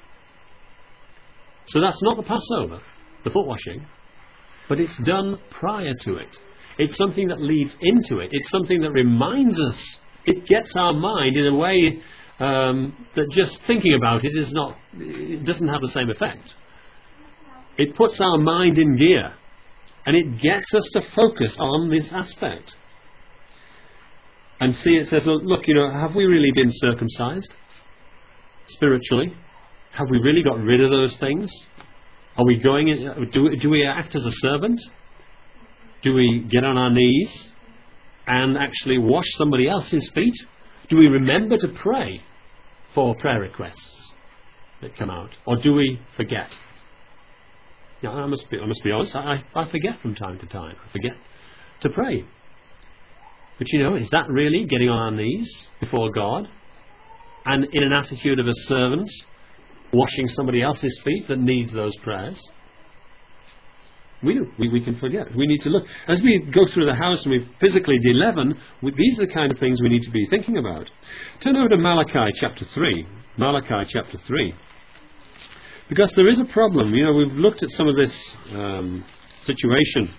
So that's not the Passover, the foot washing, but it's done prior to it. It's something that leads into it. It's something that reminds us. It gets our mind in a way um, that just thinking about it is not, it doesn't have the same effect. It puts our mind in gear. And it gets us to focus on this aspect. And see, it says, look, you know, have we really been circumcised? Spiritually? Have we really got rid of those things? Are we going in, do, do we act as a servant? Do we get on our knees and actually wash somebody else's feet? Do we remember to pray for prayer requests that come out? Or do we forget? Now, I must be, I must be honest, I, I forget from time to time. I forget to pray. But you know, is that really getting on our knees before God and in an attitude of a servant washing somebody else's feet that needs those prayers? We do. We, we can forget. We need to look. As we go through the house and we physically de-leaven, we, these are the kind of things we need to be thinking about. Turn over to Malachi chapter three. Malachi chapter three. Because there is a problem. You know, we've looked at some of this um, situation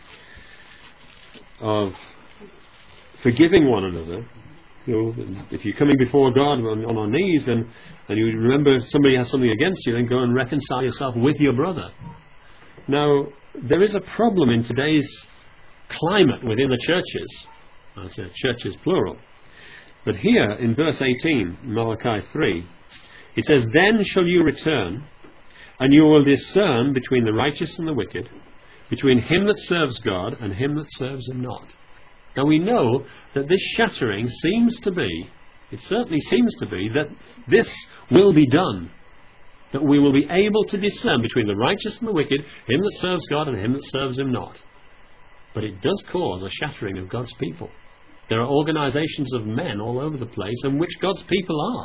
of forgiving one another. You know, if you're coming before God on, on our knees and, and you remember somebody has something against you, then go and reconcile yourself with your brother. Now, there is a problem in today's climate within the churches. I say churches plural. But here in verse eighteen, Malachi three, it says, "Then shall you return, and you will discern between the righteous and the wicked, between him that serves God and him that serves him not." Now we know that this shattering seems to be, it certainly seems to be, that this will be done. That we will be able to discern between the righteous and the wicked, him that serves God and him that serves him not. But it does cause a shattering of God's people. There are organizations of men all over the place in which God's people are.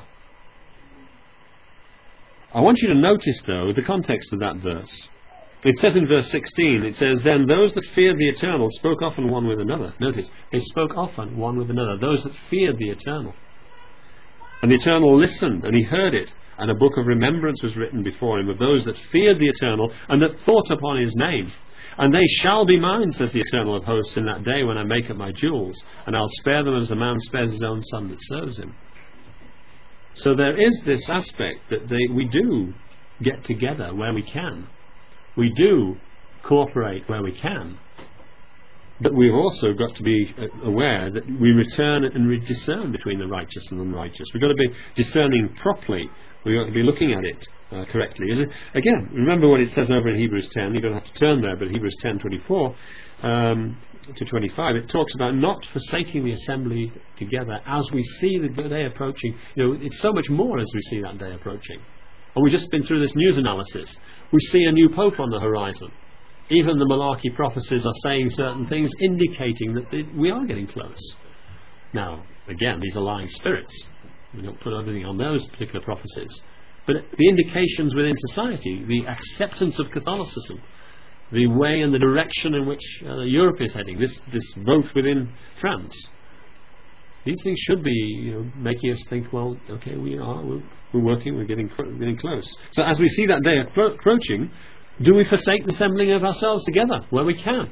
I want you to notice, though, the context of that verse. It says in verse sixteen, it says, "Then those that feared the Eternal spoke often one with another." Notice, they spoke often one with another. Those that feared the Eternal. "And the Eternal listened, and he heard it, and a book of remembrance was written before him of those that feared the Eternal, and that thought upon his name. And they shall be mine, says the Eternal of hosts, in that day when I make up my jewels, and I'll spare them as a man spares his own son that serves him." So there is this aspect that they, we do get together where we can. We do cooperate where we can. But we've also got to be aware that we return and we discern between the righteous and the unrighteous. We've got to be discerning properly. We've got to be looking at it uh, correctly. Is it, again, remember what it says over in Hebrews ten. You don't have to turn there, but Hebrews ten twenty-four um, to twenty-five, it talks about not forsaking the assembly together as we see the day approaching. You know, it's so much more as we see that day approaching. And we've just been through this news analysis. We see a new pope on the horizon. Even the Malachi prophecies are saying certain things indicating that they, we are getting close. Now, again, these are lying spirits. We don't put everything on those particular prophecies. But the indications within society, the acceptance of Catholicism, the way and the direction in which uh, Europe is heading, this, this vote within France, these things should be, you know, making us think, well, okay, we are, we're, we're working, we're getting, we're getting close. So as we see that day appro- approaching, do we forsake the assembling of ourselves together where we can?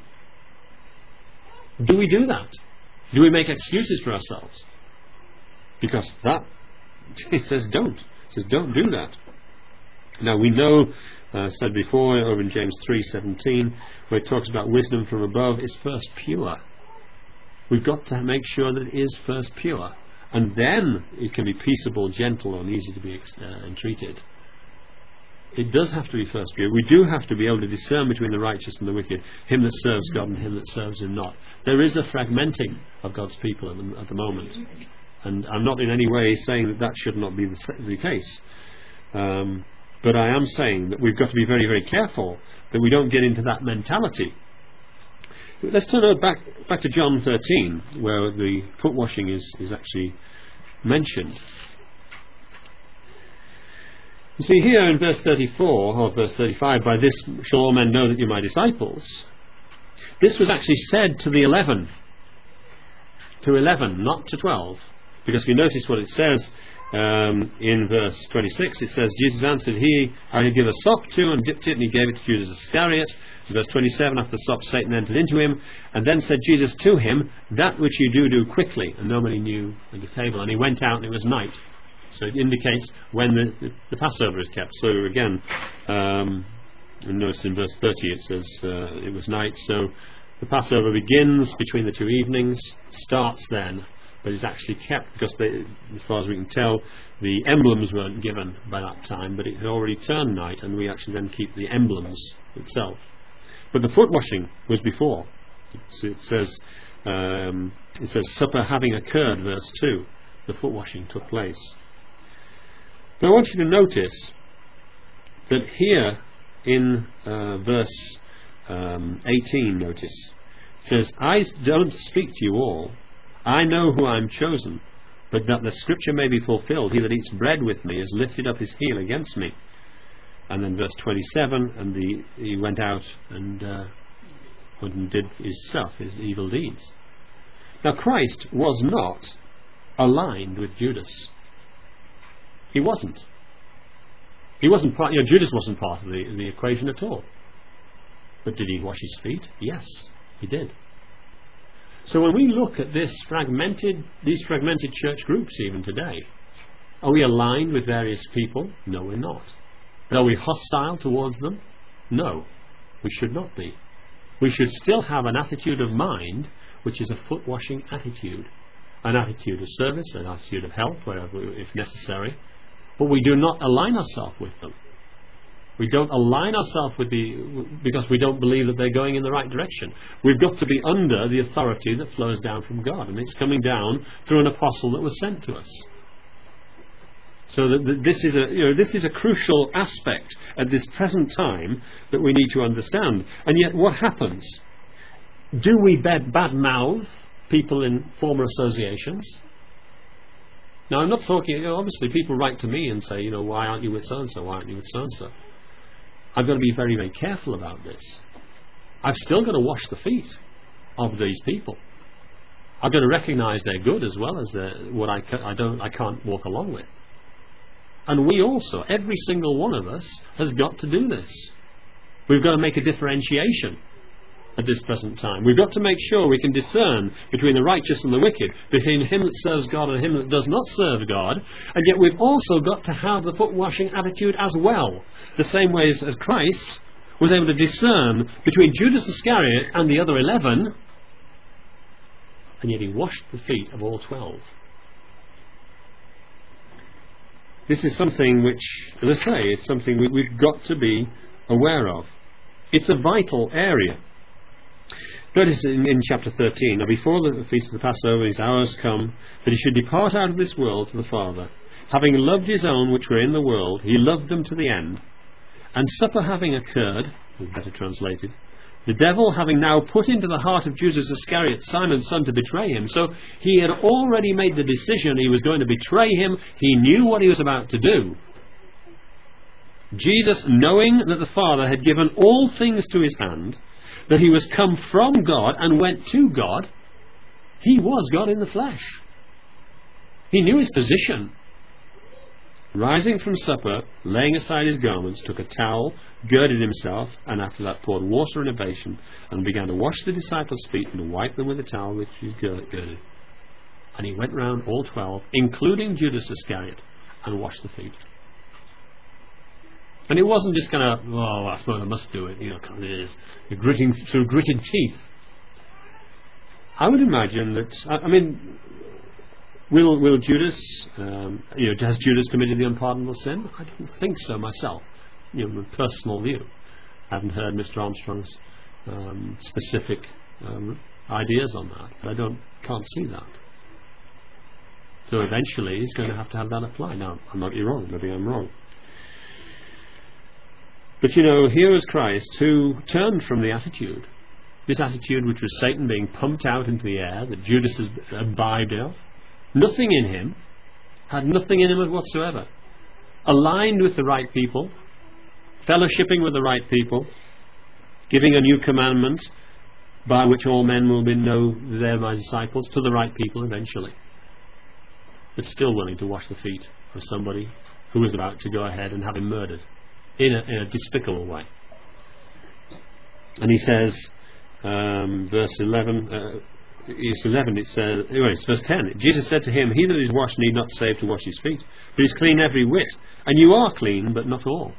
Do we do that? Do we make excuses for ourselves? Because that, it says don't. It says don't do that. Now we know, uh, said before over in James three seventeen, where it talks about wisdom from above is first pure. We've got to make sure that it is first pure. And then it can be peaceable, gentle, and easy to be uh, entreated. It does have to be first view. We do have to be able to discern between the righteous and the wicked, him that serves God and him that serves him not. There is a fragmenting of God's people at the, at the moment. And I'm not in any way saying that that should not be the, the case. Um, but I am saying that we've got to be very, very careful that we don't get into that mentality. Let's turn over back back to John thirteen, where the foot washing is, is actually mentioned. You see here in verse thirty-four, or verse thirty-five, by this shall all men know that you're my disciples. This was actually said to the eleven. To eleven, not to twelve. Because if you notice what it says um, in verse twenty-six, it says, Jesus answered, he I had give a sop to, and dipped it, and he gave it to Judas Iscariot. In verse twenty-seven, after the sop, Satan entered into him, and then said Jesus to him, that which you do, do quickly. And nobody knew at the table. And he went out, and it was night. So it indicates when the, the, the Passover is kept. So again, um, and notice in verse thirty it says uh, it was night. So the Passover begins between the two evenings, starts then, but it's actually kept because, they, as far as we can tell, the emblems weren't given by that time, but it had already turned night, and we actually then keep the emblems itself. But the foot washing was before. It, it says um, it says supper having occurred, verse two. The foot washing took place. Now I want you to notice that here in uh, verse um, eighteen, notice, it says, I don't speak to you all. I know who I am chosen, but that the scripture may be fulfilled. He that eats bread with me has lifted up his heel against me. And then verse twenty-seven, and the, he went out and, uh, and did his stuff, his evil deeds. Now Christ was not aligned with Judas. He wasn't. He wasn't part, you know, Judas wasn't part of the, the equation at all. But did he wash his feet? Yes, he did. So when we look at this fragmented, these fragmented church groups even today, are we aligned with various people? No, we're not. But are we hostile towards them? No, we should not be. We should still have an attitude of mind which is a foot washing attitude, an attitude of service, an attitude of help wherever if necessary. But we do not align ourselves with them. We don't align ourselves with the because we don't believe that they're going in the right direction. We've got to be under the authority that flows down from God, and it's coming down through an apostle that was sent to us. So that, that this is a you know this is a crucial aspect at this present time that we need to understand. And yet, what happens? Do we bad badmouth people in former associations? Now, I'm not talking, you know, obviously people write to me and say, you know, why aren't you with so-and-so, why aren't you with so-and-so? I've got to be very, very careful about this. I've still got to wash the feet of these people. I've got to recognise they're good as well as what I, ca- I, don't, I can't walk along with. And we also, every single one of us, has got to do this. We've got to make a differentiation at this present time. We've got to make sure we can discern between the righteous and the wicked, between him that serves God and him that does not serve God, and yet we've also got to have the foot washing attitude as well, the same way as Christ was able to discern between Judas Iscariot and the other eleven, and yet he washed the feet of all twelve. This is something which, as I say, it's something we, we've got to be aware of. It's a vital area. Notice in, in chapter thirteen, now before the feast of the Passover, his hours come, that he should depart out of this world to the Father. Having loved his own which were in the world, he loved them to the end. And supper having occurred, better translated, the devil having now put into the heart of Judas Iscariot, Simon's son, to betray him. So he had already made the decision he was going to betray him. He knew what he was about to do. Jesus, knowing that the Father had given all things to his hand, that he was come from God and went to God, he was God in the flesh. He knew his position. Rising from supper, laying aside his garments, took a towel, girded himself, and after that poured water in a basin, and began to wash the disciples' feet and to wipe them with the towel which he girded. And he went round all twelve, including Judas Iscariot, and washed the feet. And it wasn't just kind of, oh, I suppose I must do it, you know, it is, you're gritting through gritted teeth. I would imagine that, I, I mean, will will Judas, um, you know, has Judas committed the unpardonable sin? I don't think so myself. you know, a personal view. I haven't heard Mister Armstrong's um, specific um, ideas on that, but I don't can't see that. So eventually he's going to have to have that applied. Now, I might be wrong, maybe I'm wrong. But you know, here is Christ who turned from the attitude, this attitude which was Satan being pumped out into the air, that Judas has imbibed of. Nothing in him, had nothing in him whatsoever. Aligned with the right people, fellowshipping with the right people, giving a new commandment by which all men will be know they're my disciples, to the right people eventually. But still willing to wash the feet of somebody who was about to go ahead and have him murdered in a, in a despicable way. And he says, um, verse eleven, uh, it's eleven, it says, anyways, verse ten, Jesus said to him, he that is washed need not save to wash his feet, but is clean every whit. And you are clean, but not all.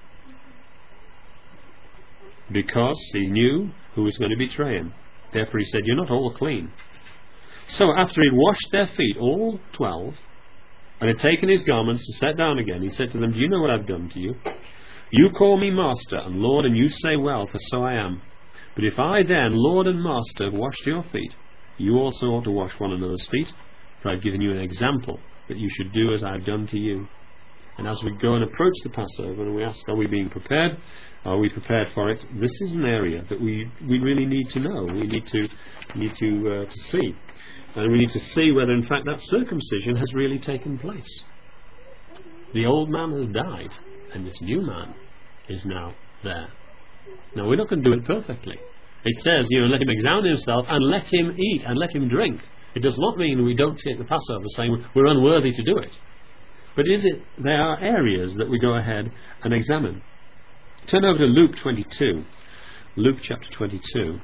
Because he knew who was going to betray him. Therefore he said, you're not all clean. So after he had washed their feet, all twelve, and had taken his garments and sat down again, he said to them, do you know what I've done to you? You call me Master and Lord, and you say, well, for so I am. But if I then, Lord and Master, have washed your feet, you also ought to wash one another's feet, for I've given you an example, that you should do as I've done to you. And as we go and approach the Passover, and we ask, are we being prepared? Are we prepared for it? This is an area that we, we really need to know. We need to need to uh, to see. And we need to see whether in fact that circumcision has really taken place. The old man has died, and this new man is now there. Now we're not going to do it perfectly. It says, you know, let him examine himself and let him eat and let him drink. It does not mean we don't take the Passover saying we're unworthy to do it. But is it, there are areas that we go ahead and examine. Turn over to Luke twenty-two. Luke chapter twenty-two.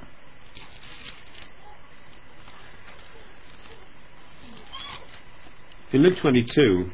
In Luke twenty-two,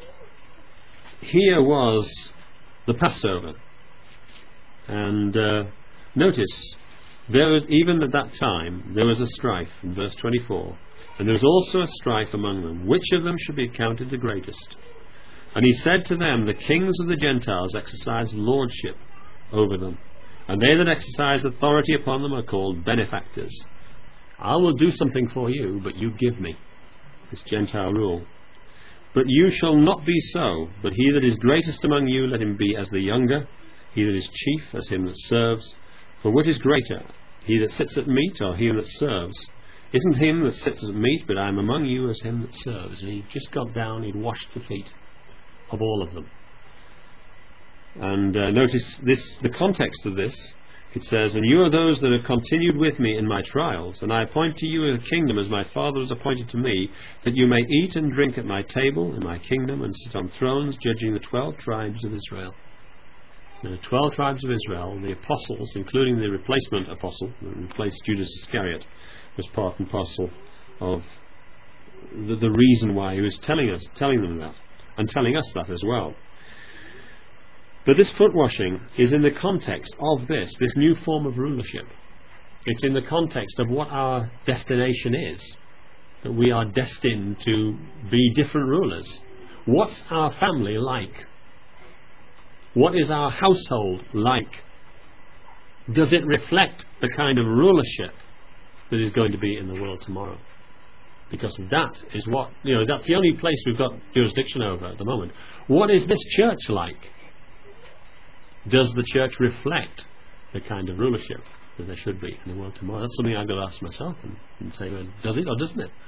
here was the Passover. And uh, notice, there was, even at that time, there was a strife, in verse twenty-four. And there was also a strife among them, which of them should be accounted the greatest? And he said to them, the kings of the Gentiles exercise lordship over them, and they that exercise authority upon them are called benefactors. I will do something for you, but you give me this Gentile rule. But you shall not be so, but he that is greatest among you, let him be as the younger, he that is chief as him that serves. For what is greater, he that sits at meat, or he that serves? Isn't him that sits at meat, but I am among you as him that serves. And he just got down, he'd washed the feet of all of them. And uh, notice this, the context of this. It says, and you are those that have continued with me in my trials, and I appoint to you a kingdom as my Father has appointed to me, that you may eat and drink at my table in my kingdom, and sit on thrones judging the twelve tribes of Israel. Now, the twelve tribes of Israel, the apostles, including the replacement apostle that replaced Judas Iscariot, was part and parcel of the, the reason why he was telling us, telling them that, and telling us that as well. But this foot washing is in the context of this, this new form of rulership. It's in the context of what our destination is, that we are destined to be different rulers. What's our family like? What is our household like? Does it reflect the kind of rulership that is going to be in the world tomorrow? Because that is what, you know, that's the only place we've got jurisdiction over at the moment. What is this church like? Does the church reflect the kind of rulership that there should be in the world tomorrow? That's something I've got to ask myself and, and say, well, does it or doesn't it?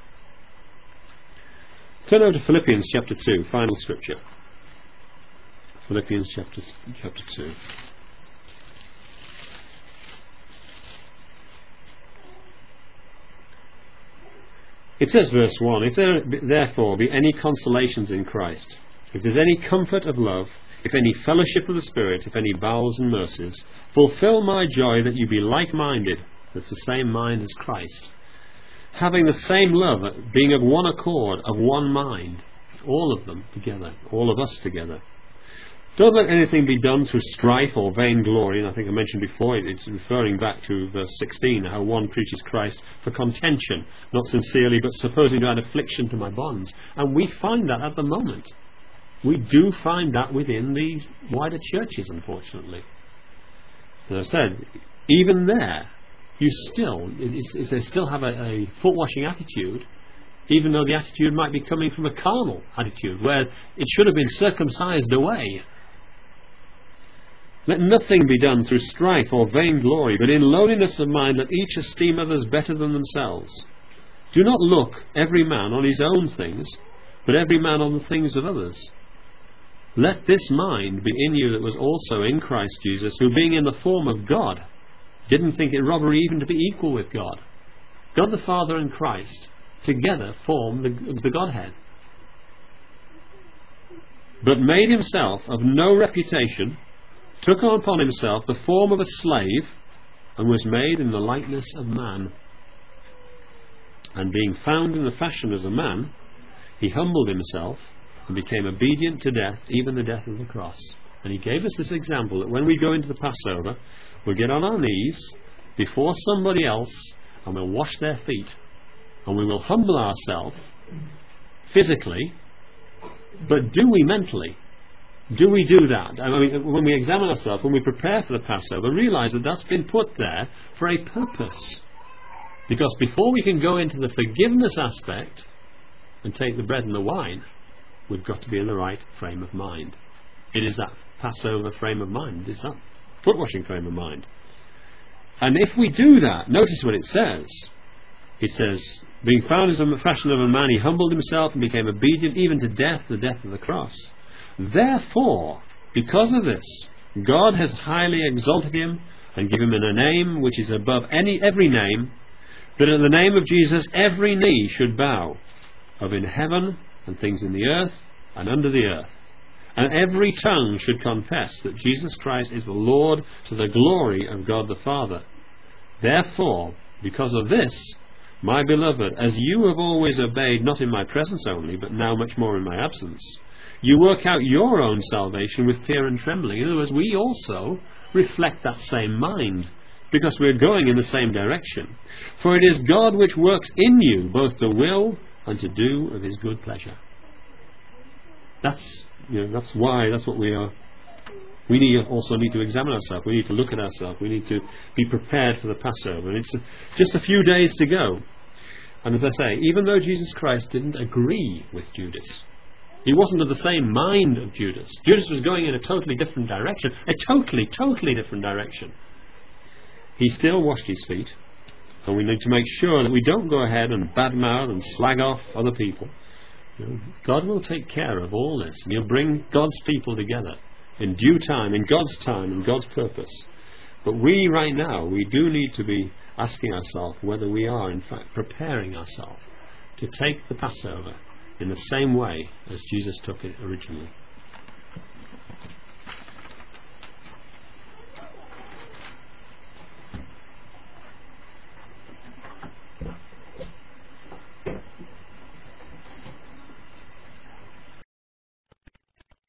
Turn over to Philippians chapter two, final scripture. Philippians chapter chapter two. It says, verse one, if there therefore be any consolations in Christ, if there's any comfort of love, if any fellowship of the Spirit, if any bowels and mercies, fulfill my joy that you be like-minded, that's the same mind as Christ, having the same love, being of one accord, of one mind, all of them together, all of us together. Don't let anything be done through strife or vainglory. And I think I mentioned before, it's referring back to verse sixteen, how one preaches Christ for contention, not sincerely, but supposing to add affliction to my bonds. And we find that at the moment. We do find that within the wider churches, unfortunately. As I said, even there, you still, it's, it's, they still have a, a foot-washing attitude, even though the attitude might be coming from a carnal attitude, where it should have been circumcised away. Let nothing be done through strife or vainglory, but in lowliness of mind let each esteem others better than themselves. Do not look every man on his own things, but every man on the things of others. Let this mind be in you that was also in Christ Jesus, who being in the form of God, didn't think it robbery even to be equal with God. God the Father and Christ together form the, the Godhead. But made himself of no reputation, took upon himself the form of a slave, and was made in the likeness of man. And being found in the fashion as a man, he humbled himself and became obedient to death, even the death of the cross. And he gave us this example that when we go into the Passover, we'll get on our knees before somebody else and we'll wash their feet, and we will humble ourselves physically, but do we mentally? Do we do that? I mean, when we examine ourselves, when we prepare for the Passover, realize that that's been put there for a purpose. Because before we can go into the forgiveness aspect and take the bread and the wine, we've got to be in the right frame of mind. It is that Passover frame of mind. It's that foot-washing frame of mind. And if we do that, notice what it says. It says, being found as a fashion of a man, he humbled himself and became obedient even to death, the death of the cross. Therefore, because of this, God has highly exalted him and given him a name which is above any every name, that in the name of Jesus every knee should bow, of in heaven and things in the earth and under the earth, and every tongue should confess that Jesus Christ is the Lord, to the glory of God the Father. Therefore, because of this, my beloved, as you have always obeyed, not in my presence only, but now much more in my absence, you work out your own salvation with fear and trembling. In other words, we also reflect that same mind, because we're going in the same direction. For it is God which works in you both to will and to do of his good pleasure. That's, you know, that's why, that's what we are. We need also need to examine ourselves. We need to look at ourselves. We need to be prepared for the Passover. And it's a, just a few days to go. And as I say, even though Jesus Christ didn't agree with Judas, he wasn't of the same mind of Judas. Judas was going in a totally different direction. A totally, totally different direction. He still washed his feet. And we need to make sure that we don't go ahead and badmouth and slag off other people. You know, God will take care of all this. And he'll bring God's people together in due time, in God's time, in God's purpose. But we right now, we do need to be asking ourselves whether we are in fact preparing ourselves to take the Passover in the same way as Jesus took it originally.